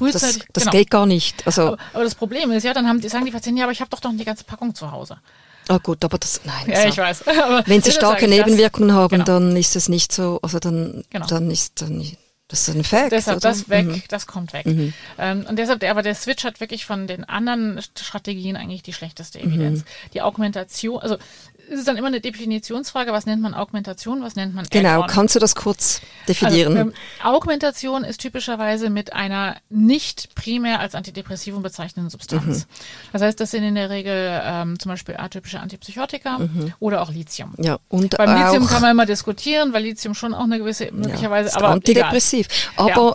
das geht gar nicht. Also, aber das Problem ist ja, dann sagen die Patienten, ja, aber ich habe doch die ganze Packung zu Hause. Ah gut, aber nein. Ja, ich weiß. Aber wenn sie starke Nebenwirkungen haben, dann ist es nicht so, also dann ist das ist ein Fact. Deshalb das kommt weg. Und deshalb, aber der Switch hat wirklich von den anderen Strategien eigentlich die schlechteste Evidenz. Die Augmentation, also es ist dann immer eine Definitionsfrage, was nennt man Augmentation, was nennt man Add-on? Genau, kannst du das kurz definieren? Also, Augmentation ist typischerweise mit einer nicht primär als Antidepressivum bezeichnenden Substanz. Das heißt, das sind in der Regel zum Beispiel atypische Antipsychotika oder auch Lithium. Ja, und beim Lithium kann man immer diskutieren, weil Lithium schon auch eine gewisse möglicherweise, aber antidepressiv. Aber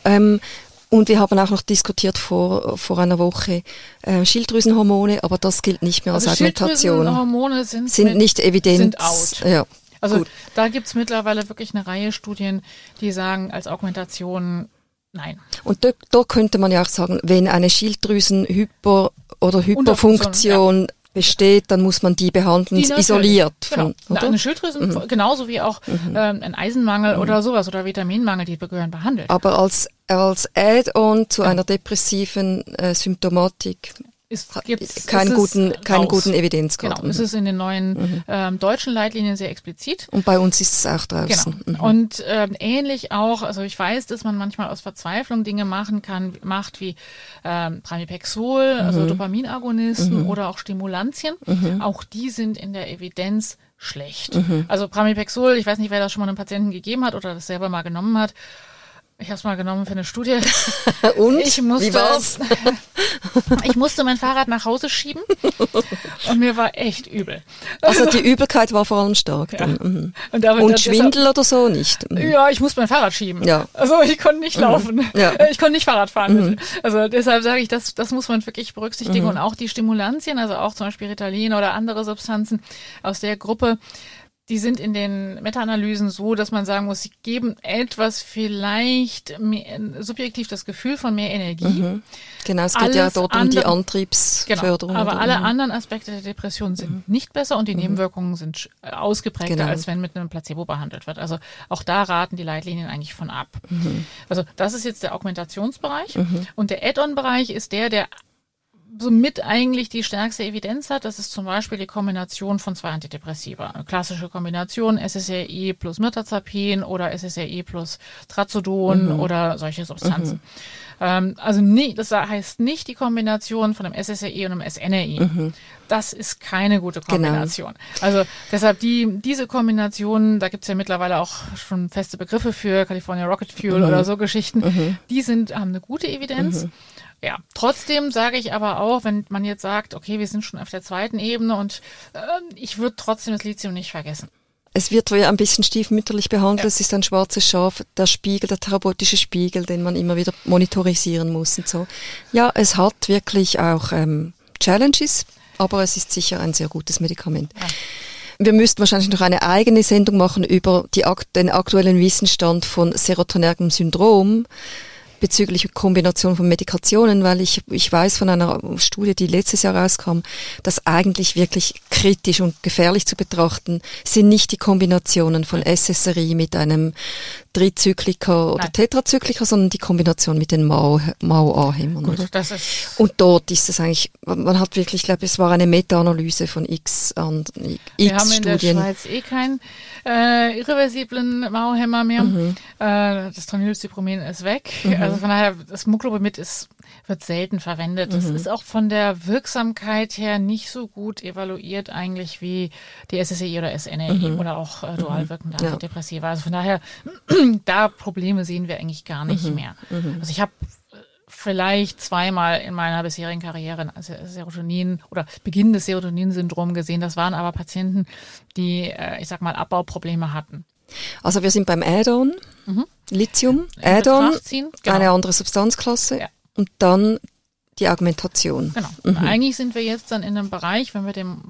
und wir haben auch noch diskutiert vor einer Woche Schilddrüsenhormone, aber das gilt nicht mehr als Augmentation. Schilddrüsenhormone sind nicht evident. Sind out. Ja, also gut. Da gibt's mittlerweile wirklich eine Reihe Studien, die sagen, als Augmentation nein. Und da könnte man ja auch sagen, wenn eine Schilddrüsenhyper- oder Hyperfunktion besteht, dann muss man die behandeln, isoliert. Oder? Eine Schilddrüsen, genauso wie auch ein Eisenmangel oder sowas oder Vitaminmangel, die gehören behandelt. Aber als Add-on zu einer depressiven Symptomatik keinen guten Evidenzgrad. Genau, es ist in den neuen deutschen Leitlinien sehr explizit. Und bei uns ist es auch draußen. Genau. Und ähnlich auch, also ich weiß, dass man manchmal aus Verzweiflung Dinge macht wie Pramipexol, also Dopaminagonisten oder auch Stimulantien. Auch die sind in der Evidenz schlecht. Also Pramipexol, ich weiß nicht, wer das schon mal einem Patienten gegeben hat oder das selber mal genommen hat. Ich habe es mal genommen für eine Studie. Und? Wie war's? Ich musste mein Fahrrad nach Hause schieben und mir war echt übel. Also die Übelkeit war vor allem stark. Ja. Dann. Und Schwindel oder so nicht? Ja, ich musste mein Fahrrad schieben. Ja. Also ich konnte nicht laufen. Ja. Ich konnte nicht Fahrrad fahren. Also deshalb sage ich, das muss man wirklich berücksichtigen. Und auch die Stimulantien, also auch zum Beispiel Ritalin oder andere Substanzen aus der Gruppe, die sind in den Meta-Analysen so, dass man sagen muss, sie geben etwas vielleicht subjektiv das Gefühl von mehr Energie. Genau, es geht ja dort um die Antriebsförderung. Genau, aber alle anderen Aspekte der Depression sind nicht besser und die Nebenwirkungen sind ausgeprägter, als wenn mit einem Placebo behandelt wird. Also auch da raten die Leitlinien eigentlich von ab. Also das ist jetzt der Augmentationsbereich und der Add-on-Bereich ist der somit eigentlich die stärkste Evidenz hat. Das ist zum Beispiel die Kombination von 2 Antidepressiva. Eine klassische Kombination SSRI plus Mirtazapin oder SSRI plus Trazodon oder solche Substanzen. Also das heißt nicht die Kombination von einem SSRI und einem SNRI. Das ist keine gute Kombination. Genau. Also deshalb diese Kombination, da gibt's ja mittlerweile auch schon feste Begriffe für California Rocket Fuel oder so Geschichten, die haben eine gute Evidenz. Ja, trotzdem sage ich aber auch, wenn man jetzt sagt, okay, wir sind schon auf der zweiten Ebene und ich würde trotzdem das Lithium nicht vergessen. es wird ja ein bisschen stiefmütterlich behandelt. Es ist ein schwarzes Schaf, der Spiegel, der therapeutische Spiegel, den man immer wieder monitorisieren muss und so. Ja, es hat wirklich auch Challenges, aber es ist sicher ein sehr gutes Medikament. Ja. Wir müssten wahrscheinlich noch eine eigene Sendung machen über den aktuellen Wissensstand von serotonergem Syndrom bezüglich Kombination von Medikationen, weil ich weiß von einer Studie, die letztes Jahr rauskam, dass eigentlich wirklich kritisch und gefährlich zu betrachten sind nicht die Kombinationen von SSRI mit einem Trizyklika oder Tetrazyklika, sondern die Kombination mit den MAO-A-Hämmern. Gut, das ist und dort ist es eigentlich, man hat wirklich, ich glaube, es war eine Meta-Analyse von x Studien. Wir haben in der Schweiz keinen irreversiblen MAO-Hämmer mehr. Das Tranylcypromen ist weg. Also von daher, das Muclobemid wird selten verwendet. Das ist auch von der Wirksamkeit her nicht so gut evaluiert eigentlich wie die SSRI oder SNRI oder auch dual wirkende Antidepressiva. Also von daher, da Probleme sehen wir eigentlich gar nicht mehr. Also ich habe vielleicht zweimal in meiner bisherigen Karriere Serotonin oder Beginn des Serotonin-Syndroms gesehen. Das waren aber Patienten, die, ich sag mal, Abbauprobleme hatten. Also wir sind beim Add-on, Lithium, Add-on, eine andere Substanzklasse und dann die Augmentation. Genau. Eigentlich sind wir jetzt dann in einem Bereich, wenn wir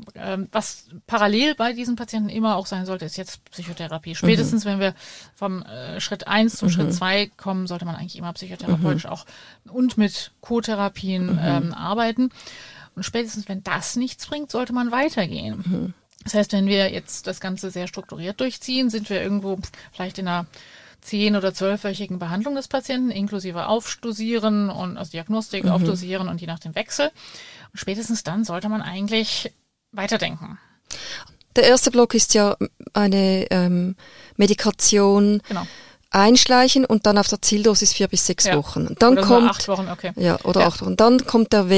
was parallel bei diesen Patienten immer auch sein sollte, ist jetzt Psychotherapie. Spätestens, wenn wir vom Schritt 1 zum Schritt 2 kommen, sollte man eigentlich immer psychotherapeutisch auch und mit Co-Therapien arbeiten. Und spätestens, wenn das nichts bringt, sollte man weitergehen. Das heißt, wenn wir jetzt das Ganze sehr strukturiert durchziehen, sind wir irgendwo vielleicht in einer 10- oder 12-wöchigen Behandlung des Patienten, inklusive Aufdosieren und also Diagnostik, Aufdosieren und je nach dem Wechsel. Und spätestens dann sollte man eigentlich weiterdenken. Der erste Block ist ja eine Medikation einschleichen und dann auf der Zieldosis 4 bis 6 Wochen. Dann oder kommt 8 Wochen, okay. Ja, oder 8 Wochen. Dann kommt der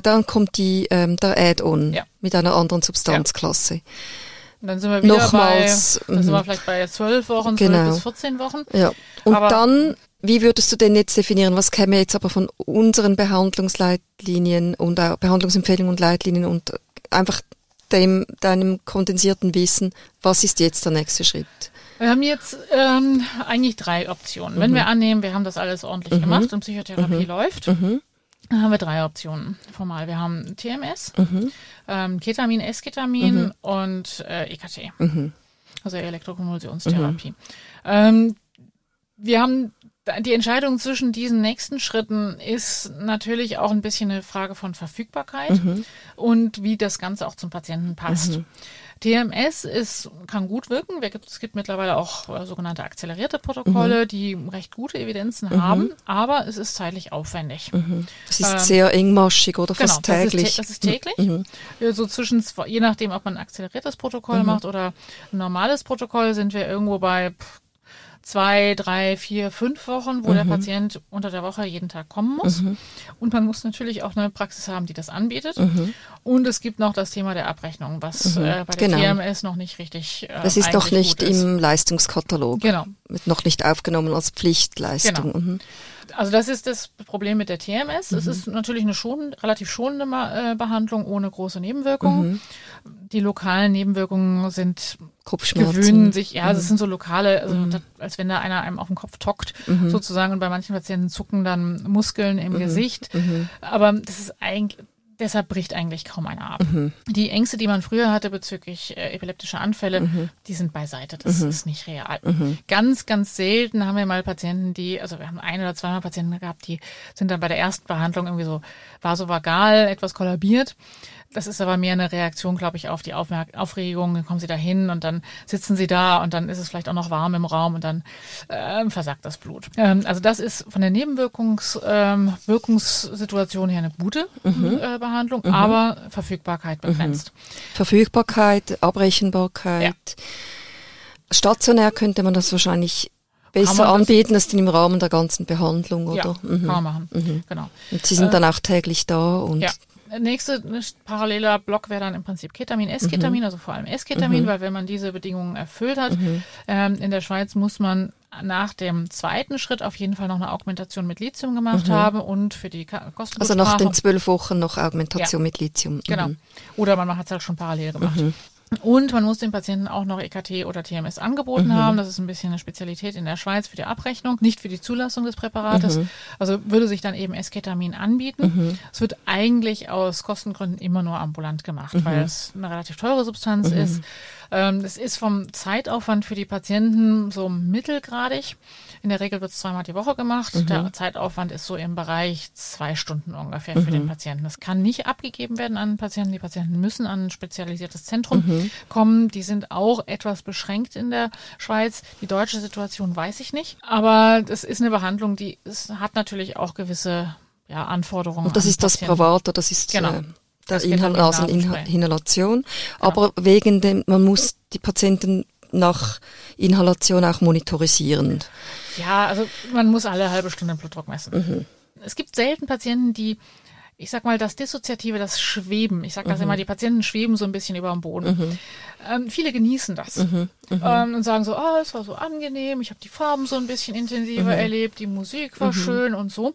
Add-on mit einer anderen Substanzklasse. Ja. Und dann sind wir wieder dann sind wir vielleicht bei 12 Wochen, 12 bis 14 Wochen. Ja. Und dann, wie würdest du denn jetzt definieren, was käme jetzt aber von unseren Behandlungsleitlinien und auch Behandlungsempfehlungen und Leitlinien und einfach deinem kondensierten Wissen, was ist jetzt der nächste Schritt? Wir haben jetzt eigentlich 3 Optionen. Wenn wir annehmen, wir haben das alles ordentlich gemacht und Psychotherapie läuft, dann haben wir 3 Optionen formal. Wir haben TMS, Ketamin, Esketamin und EKT, also Elektrokonvulsionstherapie. Wir haben die Entscheidung zwischen diesen nächsten Schritten ist natürlich auch ein bisschen eine Frage von Verfügbarkeit und wie das Ganze auch zum Patienten passt. TMS kann gut wirken. Es gibt mittlerweile auch sogenannte akzelerierte Protokolle, die recht gute Evidenzen haben, aber es ist zeitlich aufwendig. Das ist sehr engmaschig oder fast täglich. Das ist täglich. So je nachdem, ob man ein akzeleriertes Protokoll macht oder ein normales Protokoll, sind wir irgendwo bei 2, 3, 4, 5 Wochen, wo der Patient unter der Woche jeden Tag kommen muss. Und man muss natürlich auch eine Praxis haben, die das anbietet. Und es gibt noch das Thema der Abrechnung, was bei der TMS noch nicht richtig das ist noch nicht im Leistungskatalog. Genau. Wird noch nicht aufgenommen als Pflichtleistung. Genau. Also das ist das Problem mit der TMS. Es ist natürlich eine relativ schonende Behandlung ohne große Nebenwirkungen. Die lokalen Nebenwirkungen sind gewöhnen sich, das sind so lokale, also als wenn da einer einem auf den Kopf tockt, sozusagen, und bei manchen Patienten zucken dann Muskeln im Gesicht. Aber das ist eigentlich, deshalb bricht eigentlich kaum einer ab. Die Ängste, die man früher hatte bezüglich epileptischer Anfälle, die sind beiseite. Das ist nicht real. Ganz, ganz selten haben wir mal Patienten, wir haben 1 oder 2 Mal Patienten gehabt, die sind dann bei der ersten Behandlung irgendwie so vasovagal etwas kollabiert. Das ist aber mehr eine Reaktion, glaube ich, auf die Aufregung. Dann kommen sie da hin und dann sitzen sie da und dann ist es vielleicht auch noch warm im Raum und dann versagt das Blut. Also das ist von der Wirkungssituation her eine gute Behandlung, aber Verfügbarkeit begrenzt. Verfügbarkeit, Abrechenbarkeit. Ja. Stationär könnte man das wahrscheinlich besser anbieten als im Rahmen der ganzen Behandlung, oder? Ja, kann man machen, genau. Und Sie sind dann auch täglich da und... Ja. Der nächste paralleler Block wäre dann im Prinzip Ketamin, Esketamin, also vor allem Esketamin, weil wenn man diese Bedingungen erfüllt hat, in der Schweiz muss man nach dem zweiten Schritt auf jeden Fall noch eine Augmentation mit Lithium gemacht haben und für die Kostenbesparung. Also nach den 12 Wochen noch Augmentation mit Lithium. Genau. Oder man hat es halt schon parallel gemacht. Und man muss den Patienten auch noch EKT oder TMS angeboten haben. Das ist ein bisschen eine Spezialität in der Schweiz für die Abrechnung, nicht für die Zulassung des Präparates. Also würde sich dann eben Esketamin anbieten. Es wird eigentlich aus Kostengründen immer nur ambulant gemacht, weil es eine relativ teure Substanz ist. Es ist vom Zeitaufwand für die Patienten so mittelgradig. In der Regel wird es 2-mal die Woche gemacht. Der Zeitaufwand ist so im Bereich 2 Stunden ungefähr für den Patienten. Das kann nicht abgegeben werden an Patienten. Die Patienten müssen an ein spezialisiertes Zentrum kommen. Die sind auch etwas beschränkt in der Schweiz. Die deutsche Situation weiß ich nicht. Aber das ist eine Behandlung, die hat natürlich auch gewisse Anforderungen. Und das ist das Privat, das ist genau. Der Inhalation. Aber Genau. wegen dem, man muss die Patienten nach Inhalation auch monitorisieren. Ja, also man muss alle halbe Stunde den Blutdruck messen. Es gibt selten Patienten, die, ich sag mal, das Dissoziative, das Schweben, ich sag das immer, die Patienten schweben so ein bisschen über dem Boden. Viele genießen das und sagen so, es war so angenehm, ich habe die Farben so ein bisschen intensiver erlebt, die Musik war schön und so.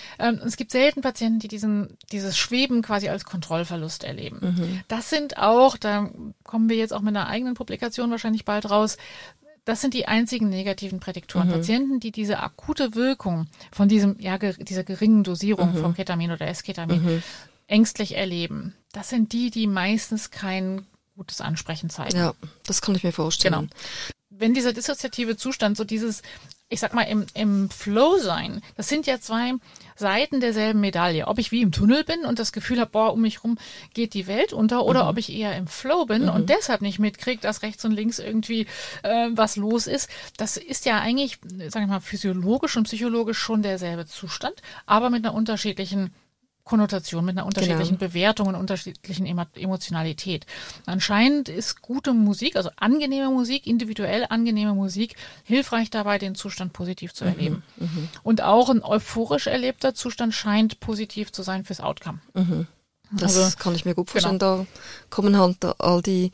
Es gibt selten Patienten, die dieses Schweben quasi als Kontrollverlust erleben. Das sind auch, da kommen wir jetzt auch mit einer eigenen Publikation wahrscheinlich bald raus, das sind die einzigen negativen Prädiktoren. Patienten, die diese akute Wirkung von dieser geringen Dosierung vom Ketamin oder Esketamin ängstlich erleben, das sind die meistens kein gutes Ansprechen zeigen. Ja, das kann ich mir vorstellen. Genau. Wenn dieser dissoziative Zustand, so dieses, ich sag mal, im Flow sein, das sind ja 2 Seiten derselben Medaille. Ob ich wie im Tunnel bin und das Gefühl habe, um mich rum geht die Welt unter, oder ob ich eher im Flow bin und deshalb nicht mitkriege, dass rechts und links irgendwie was los ist. Das ist ja eigentlich, sagen wir mal, physiologisch und psychologisch schon derselbe Zustand, aber mit einer unterschiedlichen Konnotation, mit einer unterschiedlichen Bewertung und unterschiedlichen Emotionalität. Anscheinend ist gute Musik, also angenehme Musik, individuell angenehme Musik, hilfreich dabei, den Zustand positiv zu erleben. Und auch ein euphorisch erlebter Zustand scheint positiv zu sein fürs Outcome. Das kann ich mir gut vorstellen. Genau. Da kommen halt all die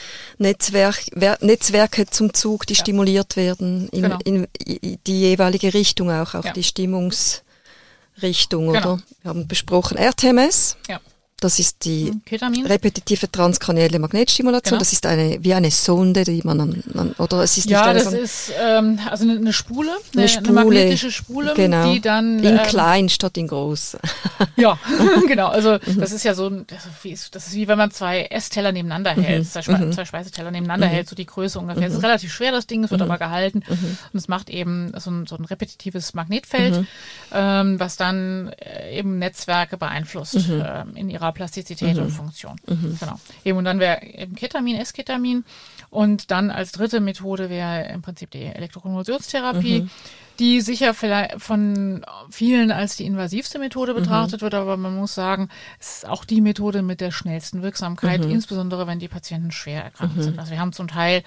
Netzwerke zum Zug, die stimuliert werden, in die jeweilige Richtung auch die Stimmungsrichtung, oder? Wir haben besprochen RTMS. Ja. Das ist die Ketamin. Repetitive transkranielle Magnetstimulation. Genau. Das ist wie eine Sonde, die man oder es ist nicht das ist also eine Spule, eine magnetische Spule, genau, die dann in klein statt in groß. Ja, genau. Also das ist ja so, das ist wie wenn man 2 Essteller nebeneinander hält, 2 Speiseteller nebeneinander hält, so die Größe ungefähr. Es ist relativ schwer, das Ding, es wird aber gehalten und es macht eben so ein repetitives Magnetfeld, was dann eben Netzwerke beeinflusst in ihrer Plastizität und Funktion. Genau. Eben, und dann wäre eben Ketamin, Esketamin, und dann als dritte Methode wäre im Prinzip die Elektrokonvulsionstherapie, die sicher vielleicht von vielen als die invasivste Methode betrachtet wird, aber man muss sagen, es ist auch die Methode mit der schnellsten Wirksamkeit, insbesondere wenn die Patienten schwer erkrankt sind. Also wir haben zum Teil,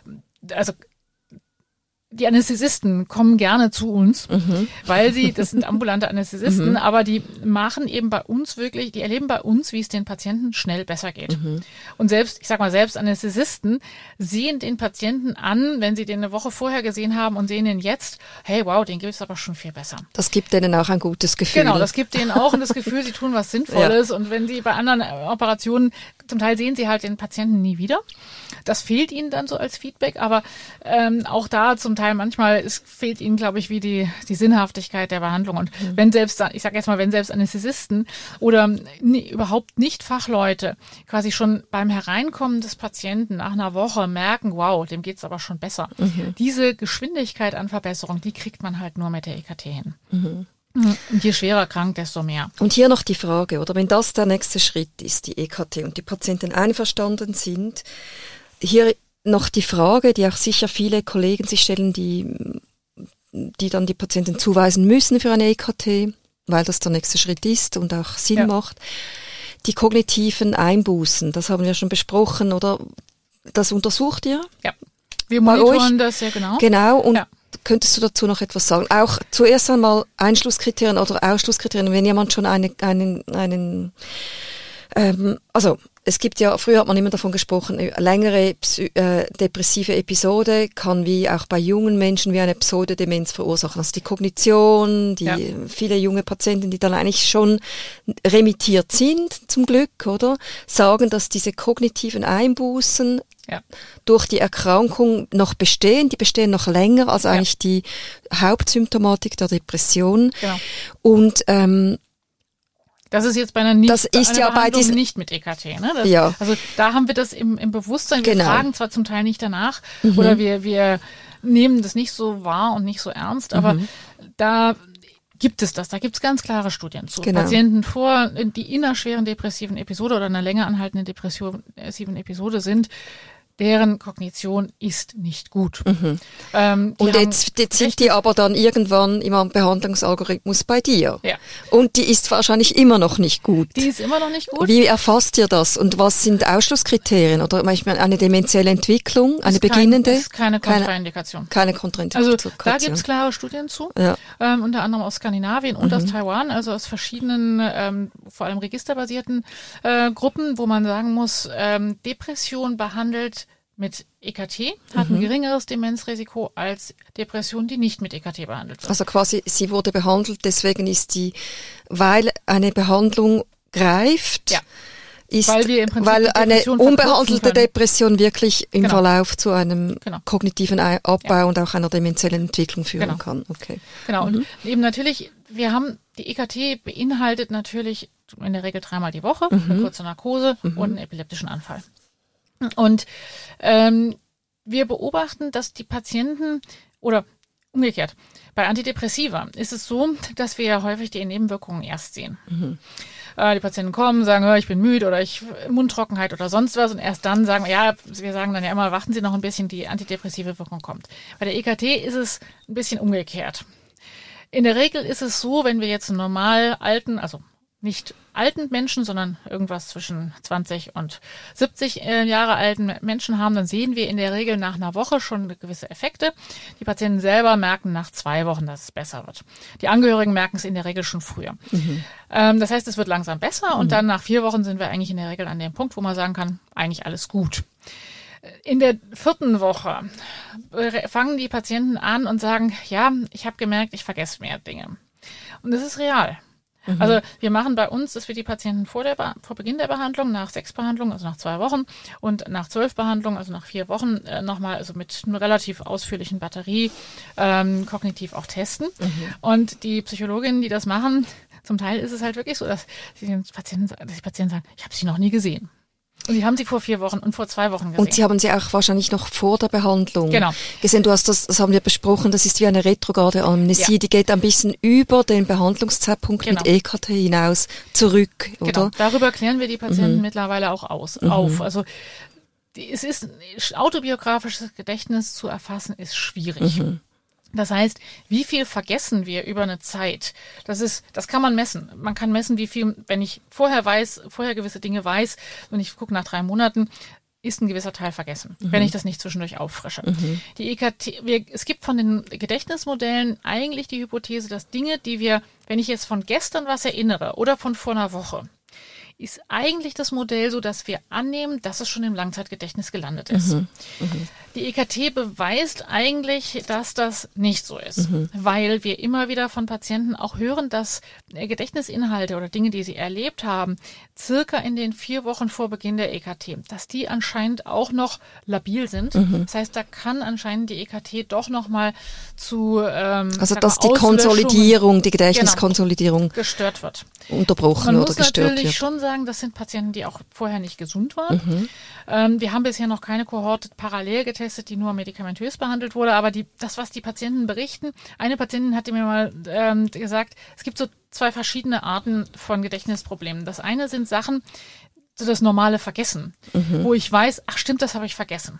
die Anästhesisten kommen gerne zu uns, weil das sind ambulante Anästhesisten, aber die machen eben bei uns wirklich, die erleben bei uns, wie es den Patienten schnell besser geht. Und selbst Anästhesisten sehen den Patienten an, wenn sie den eine Woche vorher gesehen haben und sehen ihn jetzt, hey, wow, den geht es aber schon viel besser. Das gibt denen auch ein gutes Gefühl. Genau, das gibt denen auch das Gefühl, sie tun was Sinnvolles. Ja. Und wenn sie bei anderen Operationen, zum Teil sehen sie halt den Patienten nie wieder. Das fehlt ihnen dann so als Feedback, aber auch da zum Teil manchmal fehlt ihnen, glaube ich, wie die Sinnhaftigkeit der Behandlung. Und wenn selbst Anästhesisten oder überhaupt nicht Fachleute quasi schon beim Hereinkommen des Patienten nach einer Woche merken, wow, dem geht's aber schon besser. Diese Geschwindigkeit an Verbesserung, die kriegt man halt nur mit der EKT hin. Und je schwerer krank, desto mehr. Und hier noch die Frage, oder wenn das der nächste Schritt ist, die EKT, und die Patienten einverstanden sind, hier noch die Frage, die auch sicher viele Kollegen sich stellen, die dann die Patienten zuweisen müssen für eine EKT, weil das der nächste Schritt ist und auch Sinn macht. Die kognitiven Einbußen, das haben wir schon besprochen, oder? Das untersucht ihr? Ja, wir monitoren das, ja genau. Genau, und könntest du dazu noch etwas sagen? Auch zuerst einmal Einschlusskriterien oder Ausschlusskriterien, wenn jemand schon einen Also es gibt ja, früher hat man immer davon gesprochen, eine längere depressive Episode kann wie auch bei jungen Menschen wie eine Pseudodemenz verursachen. Also die Kognition, viele junge Patienten, die dann eigentlich schon remittiert sind, zum Glück, oder? Sagen, dass diese kognitiven Einbußen durch die Erkrankung noch bestehen. Die bestehen noch länger als eigentlich die Hauptsymptomatik der Depression. Genau. Und das ist jetzt bei einer Behandlung nicht mit EKT. Ne? Also da haben wir das im Bewusstsein. Wir fragen zwar zum Teil nicht danach oder wir nehmen das nicht so wahr und nicht so ernst, aber da gibt es das. Da gibt es ganz klare Studien zu. Genau. Patienten die in einer schweren depressiven Episode oder einer länger anhaltenden depressiven Episode sind, deren Kognition ist nicht gut. Und jetzt sind die aber dann irgendwann im Behandlungsalgorithmus bei dir. Ja. Und die ist wahrscheinlich immer noch nicht gut. Die ist immer noch nicht gut. Wie erfasst ihr das? Und was sind Ausschlusskriterien? Oder manchmal eine dementielle Entwicklung, eine beginnende? Das ist keine Kontraindikation. Keine Kontraindikation. Also da gibt es klare Studien zu, unter anderem aus Skandinavien und aus Taiwan, also aus verschiedenen, vor allem registerbasierten Gruppen, wo man sagen muss, Depression behandelt mit EKT hat ein geringeres Demenzrisiko als Depression, die nicht mit EKT behandelt wird. Also quasi, sie wurde behandelt, deswegen weil eine Behandlung greift, weil eine unbehandelte Depression wirklich im Verlauf zu einem kognitiven Abbau und auch einer demenziellen Entwicklung führen kann. Okay. Genau, und eben natürlich, die EKT beinhaltet natürlich in der Regel 3-mal die Woche, eine kurze Narkose und einen epileptischen Anfall. Und wir beobachten, dass die Patienten oder umgekehrt, bei Antidepressiva ist es so, dass wir ja häufig die Nebenwirkungen erst sehen. Die Patienten kommen, sagen, ich bin müde oder Mundtrockenheit oder sonst was und erst dann sagen wir sagen dann ja immer, warten Sie noch ein bisschen, die antidepressive Wirkung kommt. Bei der EKT ist es ein bisschen umgekehrt. In der Regel ist es so, wenn wir jetzt normal nicht alten Menschen, sondern irgendwas zwischen 20 und 70 Jahre alten Menschen haben, dann sehen wir in der Regel nach einer Woche schon gewisse Effekte. Die Patienten selber merken nach 2 Wochen, dass es besser wird. Die Angehörigen merken es in der Regel schon früher. Das heißt, es wird langsam besser und dann nach 4 Wochen sind wir eigentlich in der Regel an dem Punkt, wo man sagen kann, eigentlich alles gut. In der 4. Woche fangen die Patienten an und sagen, ich habe gemerkt, ich vergesse mehr Dinge. Und das ist real. Also wir machen bei uns, dass wir die Patienten vor Beginn der Behandlung, nach 6 Behandlungen, also nach 2 Wochen und nach 12 Behandlungen, also nach 4 Wochen nochmal, also mit einer relativ ausführlichen Batterie kognitiv auch testen. Und die Psychologinnen, die das machen, zum Teil ist es halt wirklich so, dass die Patienten sagen, ich habe sie noch nie gesehen. Und Sie haben sie vor 4 Wochen und vor 2 Wochen gesehen. Und Sie haben sie auch wahrscheinlich noch vor der Behandlung gesehen. Du hast das haben wir besprochen, das ist wie eine retrograde Amnesie, die geht ein bisschen über den Behandlungszeitpunkt mit EKT hinaus zurück, oder? Genau, darüber klären wir die Patienten mittlerweile auch auf. Also es ist autobiografisches Gedächtnis zu erfassen, ist schwierig. Das heißt, wie viel vergessen wir über eine Zeit? Das kann man messen. Man kann messen, wie viel, wenn ich vorher gewisse Dinge weiß und ich gucke nach 3 Monaten, ist ein gewisser Teil vergessen, wenn ich das nicht zwischendurch auffrische. Die EKT, es gibt von den Gedächtnismodellen eigentlich die Hypothese, dass Dinge, wenn ich jetzt von gestern was erinnere oder von vor einer Woche, ist eigentlich das Modell so, dass wir annehmen, dass es schon im Langzeitgedächtnis gelandet ist. Die EKT beweist eigentlich, dass das nicht so ist, weil wir immer wieder von Patienten auch hören, dass Gedächtnisinhalte oder Dinge, die sie erlebt haben, circa in den 4 Wochen vor Beginn der EKT, dass die anscheinend auch noch labil sind. Das heißt, da kann anscheinend die EKT doch nochmal zu also dass die Konsolidierung, die Gedächtniskonsolidierung gestört wird. Unterbrochen oder gestört wird. Man muss natürlich schon sagen, das sind Patienten, die auch vorher nicht gesund waren. Wir haben bisher noch keine Kohorte parallel getestet, die nur medikamentös behandelt wurde, aber das, was die Patienten berichten, eine Patientin hatte mir mal gesagt, es gibt so 2 verschiedene Arten von Gedächtnisproblemen. Das eine sind Sachen, so das normale Vergessen, wo ich weiß, ach stimmt, das habe ich vergessen.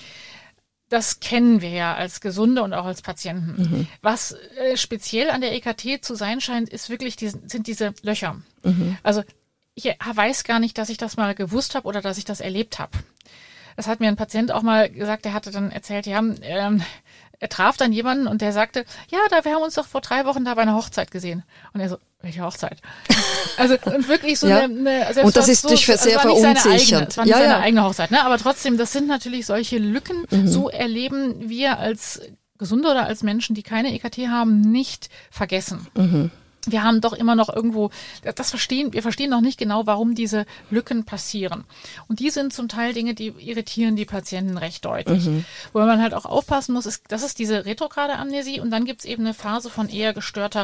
Das kennen wir ja als Gesunde und auch als Patienten. Was speziell an der EKT zu sein scheint, ist wirklich sind diese Löcher. Also ich weiß gar nicht, dass ich das mal gewusst habe oder dass ich das erlebt habe. Das hat mir ein Patient auch mal gesagt, der hatte dann erzählt, er traf dann jemanden und der sagte, ja, wir haben uns doch vor 3 Wochen da bei einer Hochzeit gesehen. Und er so, welche Hochzeit? Also und wirklich so eine und das ist natürlich sehr verunsichernd. Es war nicht seine eigene Hochzeit, ne? Aber trotzdem, das sind natürlich solche Lücken. So erleben wir als Gesunde oder als Menschen, die keine EKT haben, nicht vergessen. Wir haben doch immer noch irgendwo, wir verstehen noch nicht genau, warum diese Lücken passieren. Und die sind zum Teil Dinge, die irritieren die Patienten recht deutlich. Wo man halt auch aufpassen muss, das ist diese retrograde Amnesie und dann gibt's eben eine Phase von eher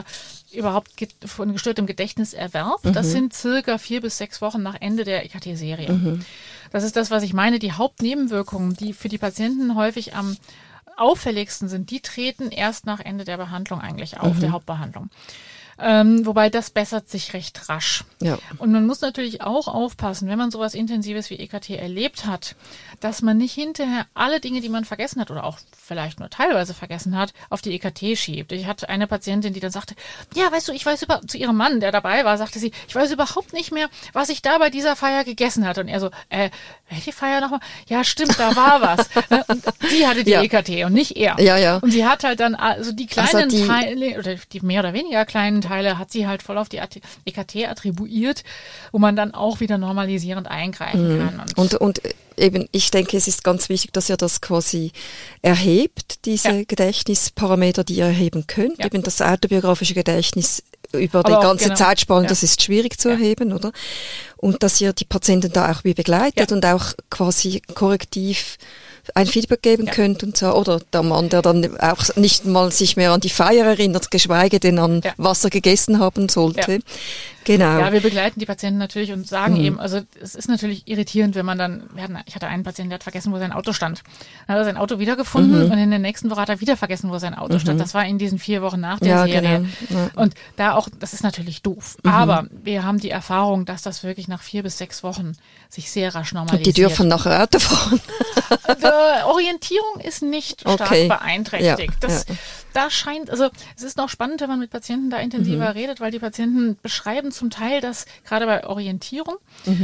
von gestörtem Gedächtniserwerb. Das sind circa 4 bis 6 Wochen nach Ende der EKT-Serie. Das ist das, was ich meine. Die Hauptnebenwirkungen, die für die Patienten häufig am auffälligsten sind, die treten erst nach Ende der Behandlung eigentlich auf, der Hauptbehandlung. Wobei das bessert sich recht rasch. Ja. Und man muss natürlich auch aufpassen, wenn man sowas Intensives wie EKT erlebt hat, dass man nicht hinterher alle Dinge, die man vergessen hat oder auch vielleicht nur teilweise vergessen hat, auf die EKT schiebt. Ich hatte eine Patientin, die dann sagte, ja, weißt du, zu ihrem Mann, der dabei war, sagte sie, ich weiß überhaupt nicht mehr, was ich da bei dieser Feier gegessen hatte. Und er so, welche Feier nochmal? Ja, stimmt, da war was. Und die hatte die EKT und nicht er. Ja. Und sie hat halt dann also die kleinen Teile, oder die mehr oder weniger kleinen Teile hat sie halt voll auf die EKT attribuiert, wo man dann auch wieder normalisierend eingreifen kann. Und eben, ich denke, es ist ganz wichtig, dass ihr das quasi erhebt, diese Gedächtnisparameter, die ihr erheben könnt. Ja. Eben das autobiografische Gedächtnis über die ganze Zeitspanne, das ist schwierig zu erheben, oder? Und dass ihr die Patienten da auch wie begleitet und auch quasi korrektiv ein Feedback geben könnt und so. Oder der Mann, der dann auch nicht mal sich mehr an die Feier erinnert, geschweige denn an was er gegessen haben sollte. Ja. Genau. Ja, wir begleiten die Patienten natürlich und sagen eben, also es ist natürlich irritierend, wenn man dann, ich hatte einen Patienten, der hat vergessen, wo sein Auto stand. Dann hat er sein Auto wiedergefunden und in der nächsten Woche hat er wieder vergessen, wo sein Auto stand. Das war in diesen 4 Wochen nach der Serie. Genau. Ja. Und da auch, das ist natürlich doof. Aber wir haben die Erfahrung, dass das wirklich nach 4 bis 6 Wochen sich sehr rasch normalisiert. Und die dürfen nachher Auto fahren. Orientierung ist nicht stark beeinträchtigt. Da scheint, also es ist noch spannend, wenn man mit Patienten da intensiver redet, weil die Patienten beschreiben zum Teil, dass gerade bei Orientierung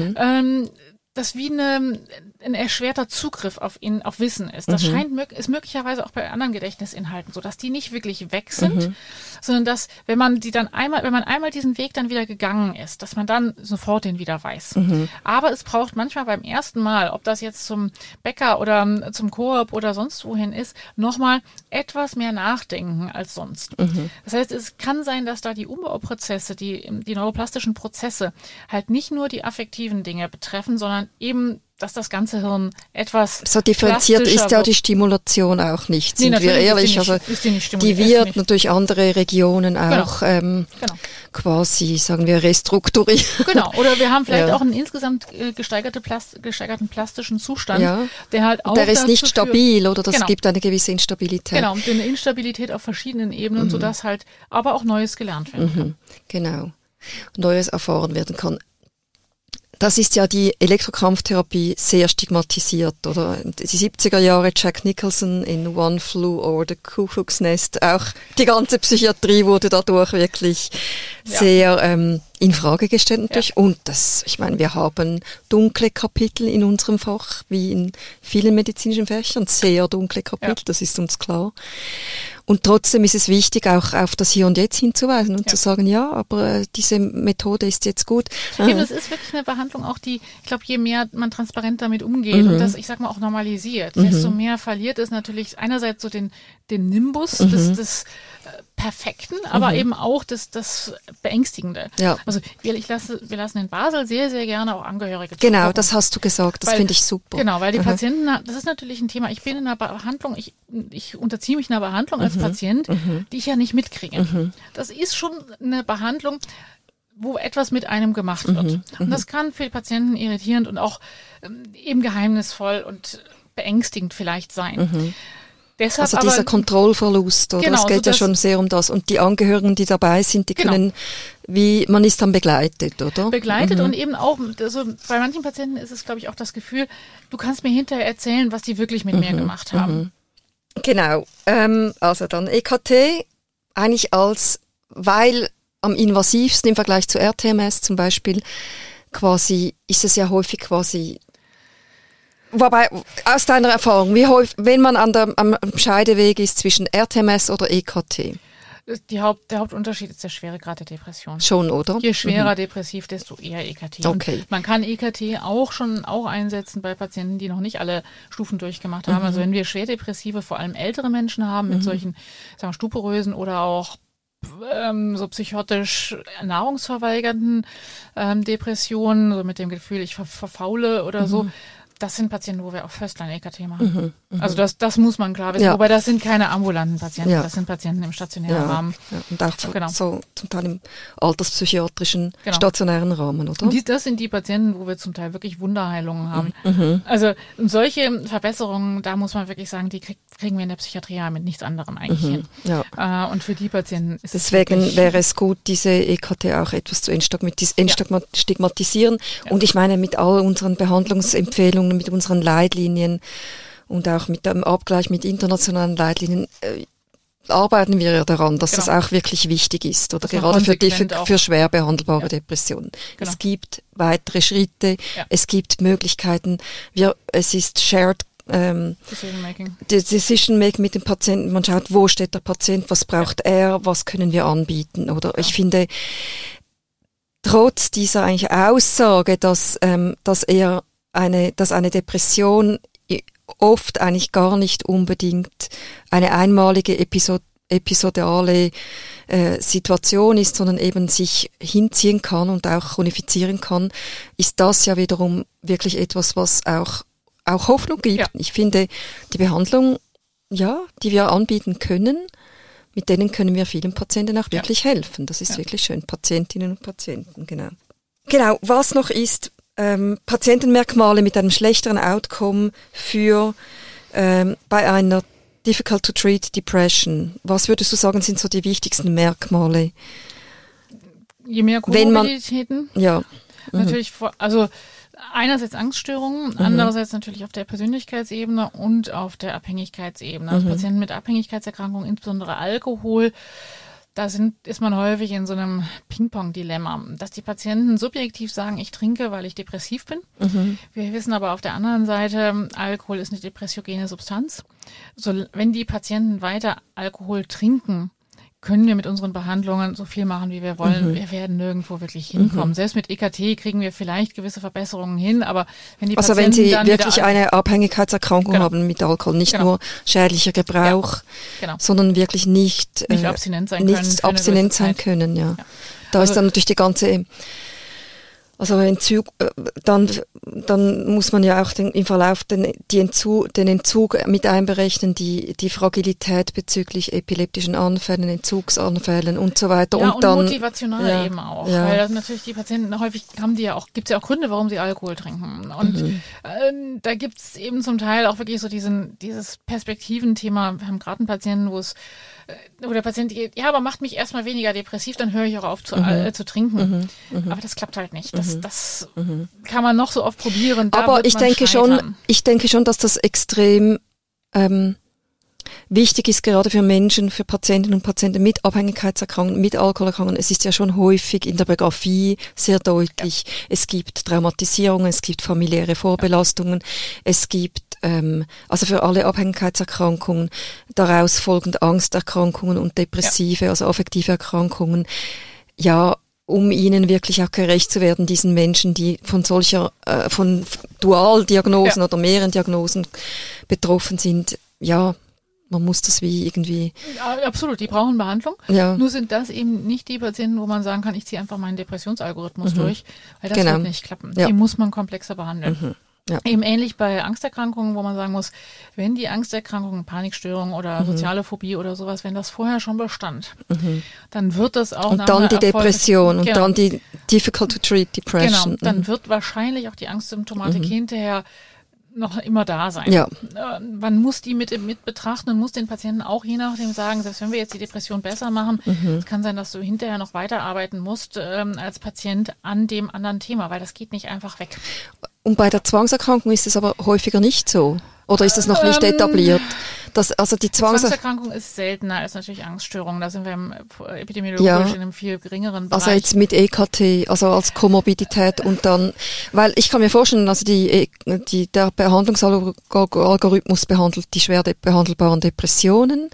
das wie ein erschwerter Zugriff auf Wissen ist. Das ist möglicherweise auch bei anderen Gedächtnisinhalten so, dass die nicht wirklich weg sind, sondern dass, wenn man einmal diesen Weg dann wieder gegangen ist, dass man dann sofort den wieder weiß. Aber es braucht manchmal beim ersten Mal, ob das jetzt zum Bäcker oder zum Coop oder sonst wohin ist, nochmal etwas mehr nachdenken als sonst. Das heißt, es kann sein, dass da die Umbauprozesse, die neuroplastischen Prozesse halt nicht nur die affektiven Dinge betreffen, sondern eben, dass das ganze Hirn etwas so differenziert ist ja die Stimulation auch nicht, sind wir ehrlich. Die wird natürlich andere Regionen auch quasi, sagen wir, restrukturieren. Genau, oder wir haben vielleicht auch einen insgesamt gesteigerten plastischen Zustand, der halt auch der ist nicht stabil, oder das gibt eine gewisse Instabilität. Genau, und eine Instabilität auf verschiedenen Ebenen, sodass halt aber auch Neues gelernt werden kann. Genau, Neues erfahren werden kann. Das ist ja die Elektrokrampftherapie sehr stigmatisiert, oder? Die 70er Jahre, Jack Nicholson in One Flew Over the Cuckoo's Nest, auch die ganze Psychiatrie wurde dadurch wirklich sehr in Frage gestellt natürlich. Und ich meine, wir haben dunkle Kapitel in unserem Fach, wie in vielen medizinischen Fächern, sehr dunkle Kapitel, das ist uns klar. Und trotzdem ist es wichtig, auch auf das Hier und Jetzt hinzuweisen und zu sagen, aber diese Methode ist jetzt gut. Eben, es ist wirklich eine Behandlung auch, die, ich glaube, je mehr man transparent damit umgeht und das, ich sag mal, auch normalisiert, desto mehr verliert es natürlich einerseits so den Nimbus des Perfekten, aber eben auch das Beängstigende. Ja. Also wir lassen in Basel sehr, sehr gerne auch Angehörige zugucken. Genau, das hast du gesagt, das finde ich super. Genau, weil die Patienten, das ist natürlich ein Thema, ich bin in einer Behandlung, ich unterziehe mich einer Behandlung als Patient, die ich ja nicht mitkriege. Das ist schon eine Behandlung, wo etwas mit einem gemacht wird. Und das kann für die Patienten irritierend und auch eben geheimnisvoll und beängstigend vielleicht sein. Deshalb also dieser Kontrollverlust, oder? Genau, es geht ja schon sehr um das. Und die Angehörigen, die dabei sind, die können, man ist dann begleitet, oder? Begleitet und eben auch, also bei manchen Patienten ist es, glaube ich, auch das Gefühl, du kannst mir hinterher erzählen, was die wirklich mit mir gemacht haben. Genau. Also dann EKT eigentlich weil am invasivsten im Vergleich zu RTMS zum Beispiel quasi, ist es ja häufig quasi Wobei, aus deiner Erfahrung, wie häufig, wenn man am Scheideweg ist zwischen RTMS oder EKT? Der Hauptunterschied ist der Schweregrad der Depression. Schon, oder? Je schwerer depressiv, desto eher EKT. Okay. Und man kann EKT auch einsetzen bei Patienten, die noch nicht alle Stufen durchgemacht haben. Also wenn wir schwerdepressive, vor allem ältere Menschen haben mit solchen, sagen wir, stuporösen oder auch so psychotisch nahrungsverweigernden Depressionen, so mit dem Gefühl, ich verfaule oder so. Das sind Patienten, wo wir auch Firstline-EKT machen. Also das muss man klar wissen. Ja. Wobei das sind keine ambulanten Patienten, das sind Patienten im stationären Rahmen. Ja. Und auch so zum Teil im alterspsychiatrischen stationären Rahmen, oder? Und das sind die Patienten, wo wir zum Teil wirklich Wunderheilungen haben. Also solche Verbesserungen, da muss man wirklich sagen, die kriegen wir in der Psychiatrie mit nichts anderem eigentlich hin. Ja. Und für die Patienten ist deswegen wäre es gut, diese EKT auch etwas zu entstigmatisieren. Ja. Und ich meine, mit all unseren Behandlungsempfehlungen, mit unseren Leitlinien und auch mit dem Abgleich mit internationalen Leitlinien arbeiten wir ja daran, dass das auch wirklich wichtig ist, oder gerade für schwer behandelbare Depressionen. Genau. Es gibt weitere Schritte, es gibt Möglichkeiten. Es ist Shared Decision-Making mit dem Patienten. Man schaut, wo steht der Patient, was braucht er, was können wir anbieten, oder? Ich finde, trotz dieser eigentlich Aussage, dass eine Depression oft eigentlich gar nicht unbedingt eine einmalige episodale Situation ist, sondern eben sich hinziehen kann und auch chronifizieren kann, ist das ja wiederum wirklich etwas, was auch Hoffnung gibt. Ja. Ich finde, die Behandlung, die wir anbieten können, mit denen können wir vielen Patienten auch wirklich helfen. Das ist wirklich schön. Patientinnen und Patienten, genau. Genau, was noch ist, Patientenmerkmale mit einem schlechteren Outcome für bei einer difficult to treat Depression. Was würdest du sagen, sind so die wichtigsten Merkmale? Je mehr Komorbiditäten. Natürlich, also einerseits Angststörungen, andererseits natürlich auf der Persönlichkeitsebene und auf der Abhängigkeitsebene. Also Patienten mit Abhängigkeitserkrankungen, insbesondere Alkohol, da ist man häufig in so einem Ping-Pong-Dilemma, dass die Patienten subjektiv sagen, ich trinke, weil ich depressiv bin. Wir wissen aber auf der anderen Seite, Alkohol ist eine depressiogene Substanz. So, wenn die Patienten weiter Alkohol trinken, können wir mit unseren Behandlungen so viel machen, wie wir wollen. Wir werden nirgendwo wirklich hinkommen. Selbst mit EKT kriegen wir vielleicht gewisse Verbesserungen hin, aber wenn die Patienten wenn sie dann wirklich eine Abhängigkeitserkrankung haben mit Alkohol, nicht nur schädlicher Gebrauch, sondern wirklich nicht abstinent sein können. Da ist dann natürlich die ganze Entzug, dann muss man ja auch im Verlauf den Entzug mit einberechnen, die Fragilität bezüglich epileptischen Anfällen, Entzugsanfällen und so weiter. Ja, und dann motivational eben auch. Ja. Weil natürlich die Patienten häufig gibt's ja auch Gründe, warum sie Alkohol trinken. Und da gibt's eben zum Teil auch wirklich so dieses Perspektiventhema. Wir haben gerade einen Patienten, wo der Patient geht, aber macht mich erstmal weniger depressiv, dann höre ich auch auf zu trinken. Aber das klappt halt nicht. Das kann man noch so oft probieren. Aber ich denke schon, dass das extrem wichtig ist, gerade für Menschen, für Patientinnen und Patienten mit Abhängigkeitserkrankungen, mit Alkoholerkrankungen. Es ist ja schon häufig in der Biografie sehr deutlich. Ja. Es gibt Traumatisierungen, es gibt familiäre Vorbelastungen, es gibt also für alle Abhängigkeitserkrankungen daraus folgend Angsterkrankungen und depressive, also affektive Erkrankungen. Ja, um ihnen wirklich auch gerecht zu werden, diesen Menschen, die von Dualdiagnosen oder mehreren Diagnosen betroffen sind. Ja, man muss das wie irgendwie... Ja, absolut, die brauchen Behandlung. Ja. Nur sind das eben nicht die Patienten, wo man sagen kann, ich ziehe einfach meinen Depressionsalgorithmus durch, weil das wird nicht klappen. Ja. Die muss man komplexer behandeln. Ja. Eben ähnlich bei Angsterkrankungen, wo man sagen muss, wenn die Angsterkrankungen, Panikstörungen oder soziale Phobie oder sowas, wenn das vorher schon bestand, dann wird das auch und dann die Depression und dann die difficult to treat Depression. Genau, dann wird wahrscheinlich auch die Angstsymptomatik hinterher noch immer da sein. Ja. Man muss die mit betrachten und muss den Patienten auch je nachdem sagen, selbst wenn wir jetzt die Depression besser machen, es kann sein, dass du hinterher noch weiterarbeiten musst als Patient an dem anderen Thema, weil das geht nicht einfach weg. Und bei der Zwangserkrankung ist es aber häufiger nicht so? Oder ist das noch nicht etabliert, Die Zwangserkrankung ist seltener als natürlich Angststörungen. Da sind wir epidemiologisch in einem viel geringeren Bereich. Also jetzt mit EKT, also als Komorbidität und dann, weil ich kann mir vorstellen, also der Behandlungsalgorithmus behandelt die schwer behandelbaren Depressionen.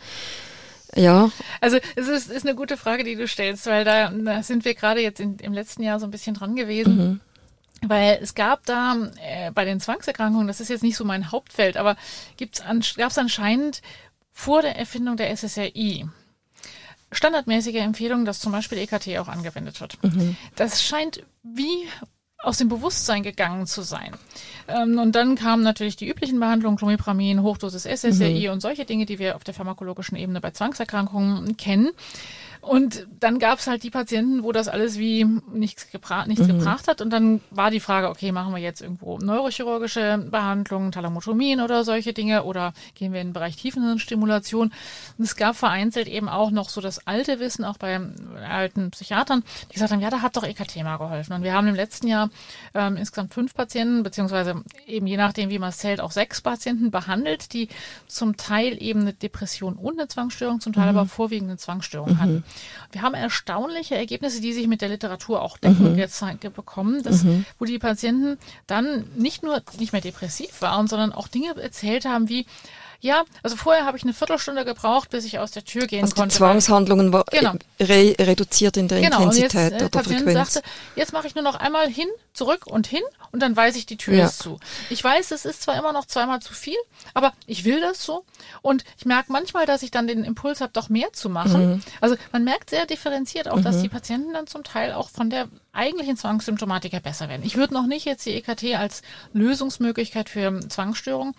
Ja. Also es ist eine gute Frage, die du stellst, weil da sind wir gerade jetzt im letzten Jahr so ein bisschen dran gewesen. Weil es gab da bei den Zwangserkrankungen, das ist jetzt nicht so mein Hauptfeld, aber gab es anscheinend vor der Erfindung der SSRI standardmäßige Empfehlungen, dass zum Beispiel EKT auch angewendet wird. Das scheint wie aus dem Bewusstsein gegangen zu sein. Und dann kamen natürlich die üblichen Behandlungen, Clomipramid, Hochdosis SSRI und solche Dinge, die wir auf der pharmakologischen Ebene bei Zwangserkrankungen kennen. Und dann gab es halt die Patienten, wo das alles wie nichts gebracht hat. Und dann war die Frage, okay, machen wir jetzt irgendwo neurochirurgische Behandlungen, Thalamotomien oder solche Dinge oder gehen wir in den Bereich Tiefenhirnstimulation. Und es gab vereinzelt eben auch noch so das alte Wissen, auch bei alten Psychiatern, die gesagt haben, ja, da hat doch EKT mal geholfen. Und wir haben im letzten Jahr insgesamt 5 Patienten, beziehungsweise eben je nachdem, wie man es zählt, auch 6 Patienten behandelt, die zum Teil eben eine Depression und eine Zwangsstörung, zum Teil aber vorwiegend eine Zwangsstörung hatten. Wir haben erstaunliche Ergebnisse, die sich mit der Literatur auch decken, bekommen, wo die Patienten dann nicht mehr depressiv waren, sondern auch Dinge erzählt haben wie, ja, also vorher habe ich eine Viertelstunde gebraucht, bis ich aus der Tür gehen konnte. Die Zwangshandlungen war reduziert in der Intensität und jetzt, oder Patient Frequenz. Sagte, jetzt mache ich nur noch einmal hin, zurück und hin und dann weiß ich, die Tür ist zu. Ich weiß, es ist zwar immer noch 2-mal zu viel, aber ich will das so und ich merke manchmal, dass ich dann den Impuls habe, doch mehr zu machen. Also man merkt sehr differenziert auch, dass die Patienten dann zum Teil auch von der eigentlichen Zwangssymptomatik her besser werden. Ich würde noch nicht jetzt die EKT als Lösungsmöglichkeit für Zwangsstörungen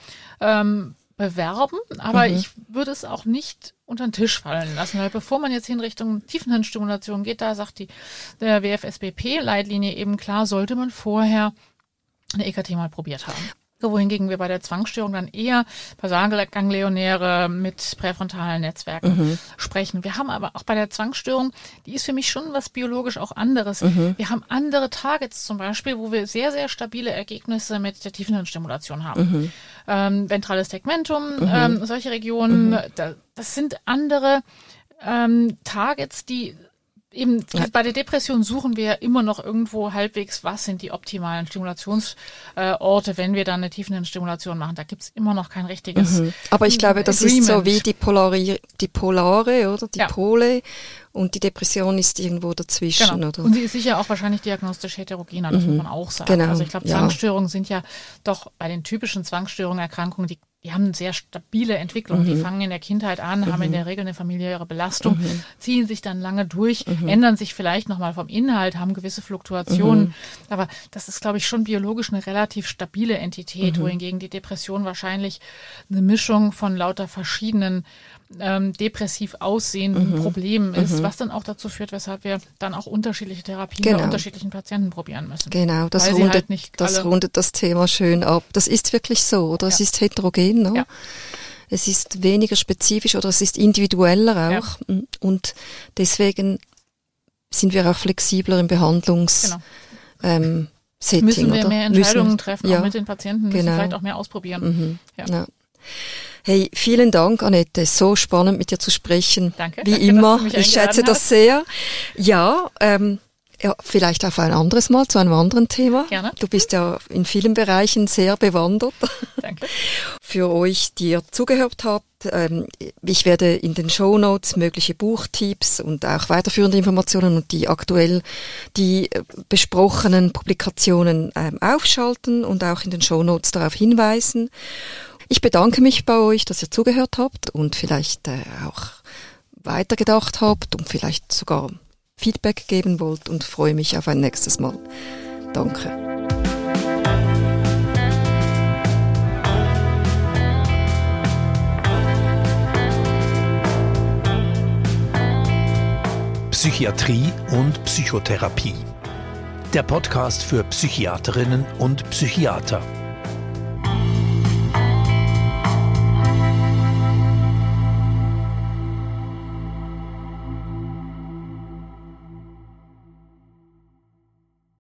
bewerben, aber ich würde es auch nicht unter den Tisch fallen lassen, weil bevor man jetzt in Richtung Tiefenhirnstimulation geht, da sagt der WFSBP-Leitlinie eben klar, sollte man vorher eine EKT mal probiert haben. Wohingegen wir bei der Zwangsstörung dann eher Basalganglionäre mit präfrontalen Netzwerken sprechen. Wir haben aber auch bei der Zwangsstörung, die ist für mich schon was biologisch auch anderes. Wir haben andere Targets zum Beispiel, wo wir sehr, sehr stabile Ergebnisse mit der Tiefenhirnstimulation haben. Ventrales Tegmentum, solche Regionen, das sind andere Targets, die eben bei der Depression suchen wir ja immer noch irgendwo halbwegs, was sind die optimalen Stimulationsorte, wenn wir dann eine Tiefenhirnstimulation machen. Da gibt's immer noch kein richtiges Aber ich glaube, das Agreement. ist so wie die Polare, oder? Die Pole. Und die Depression ist irgendwo dazwischen, genau. oder? Und sie ist sicher auch wahrscheinlich diagnostisch heterogener, das muss man auch sagen. Genau. Also ich glaube, Zwangsstörungen sind ja doch bei den typischen Zwangsstörungen, Erkrankungen, die haben eine sehr stabile Entwicklung. Die fangen in der Kindheit an, haben in der Regel eine familiäre Belastung, ziehen sich dann lange durch, ändern sich vielleicht nochmal vom Inhalt, haben gewisse Fluktuationen. Aber das ist, glaube ich, schon biologisch eine relativ stabile Entität, wohingegen die Depression wahrscheinlich eine Mischung von lauter verschiedenen depressiv aussehenden Problemen ist, was dann auch dazu führt, weshalb wir dann auch unterschiedliche Therapien bei unterschiedlichen Patienten probieren müssen. Genau, das rundet das Thema schön ab. Das ist wirklich so, oder? Es ist heterogen, ne? Ja. Es ist weniger spezifisch oder es ist individueller auch. Ja. Und deswegen sind wir auch flexibler im Behandlungs Setting. Müssen wir mehr Entscheidungen treffen, auch mit den Patienten, müssen vielleicht auch mehr ausprobieren. Ja. Hey, vielen Dank, Annette. So spannend, mit dir zu sprechen. Danke. Wie immer. Ich schätze das sehr. Ja, vielleicht auf ein anderes Mal zu einem anderen Thema. Gerne. Du bist ja in vielen Bereichen sehr bewandert. Danke. Für euch, die ihr zugehört habt, ich werde in den Shownotes mögliche Buchtipps und auch weiterführende Informationen und die besprochenen Publikationen aufschalten und auch in den Shownotes darauf hinweisen. Ich bedanke mich bei euch, dass ihr zugehört habt und vielleicht auch weitergedacht habt und vielleicht sogar Feedback geben wollt und freue mich auf ein nächstes Mal. Danke. Psychiatrie und Psychotherapie. Der Podcast für Psychiaterinnen und Psychiater.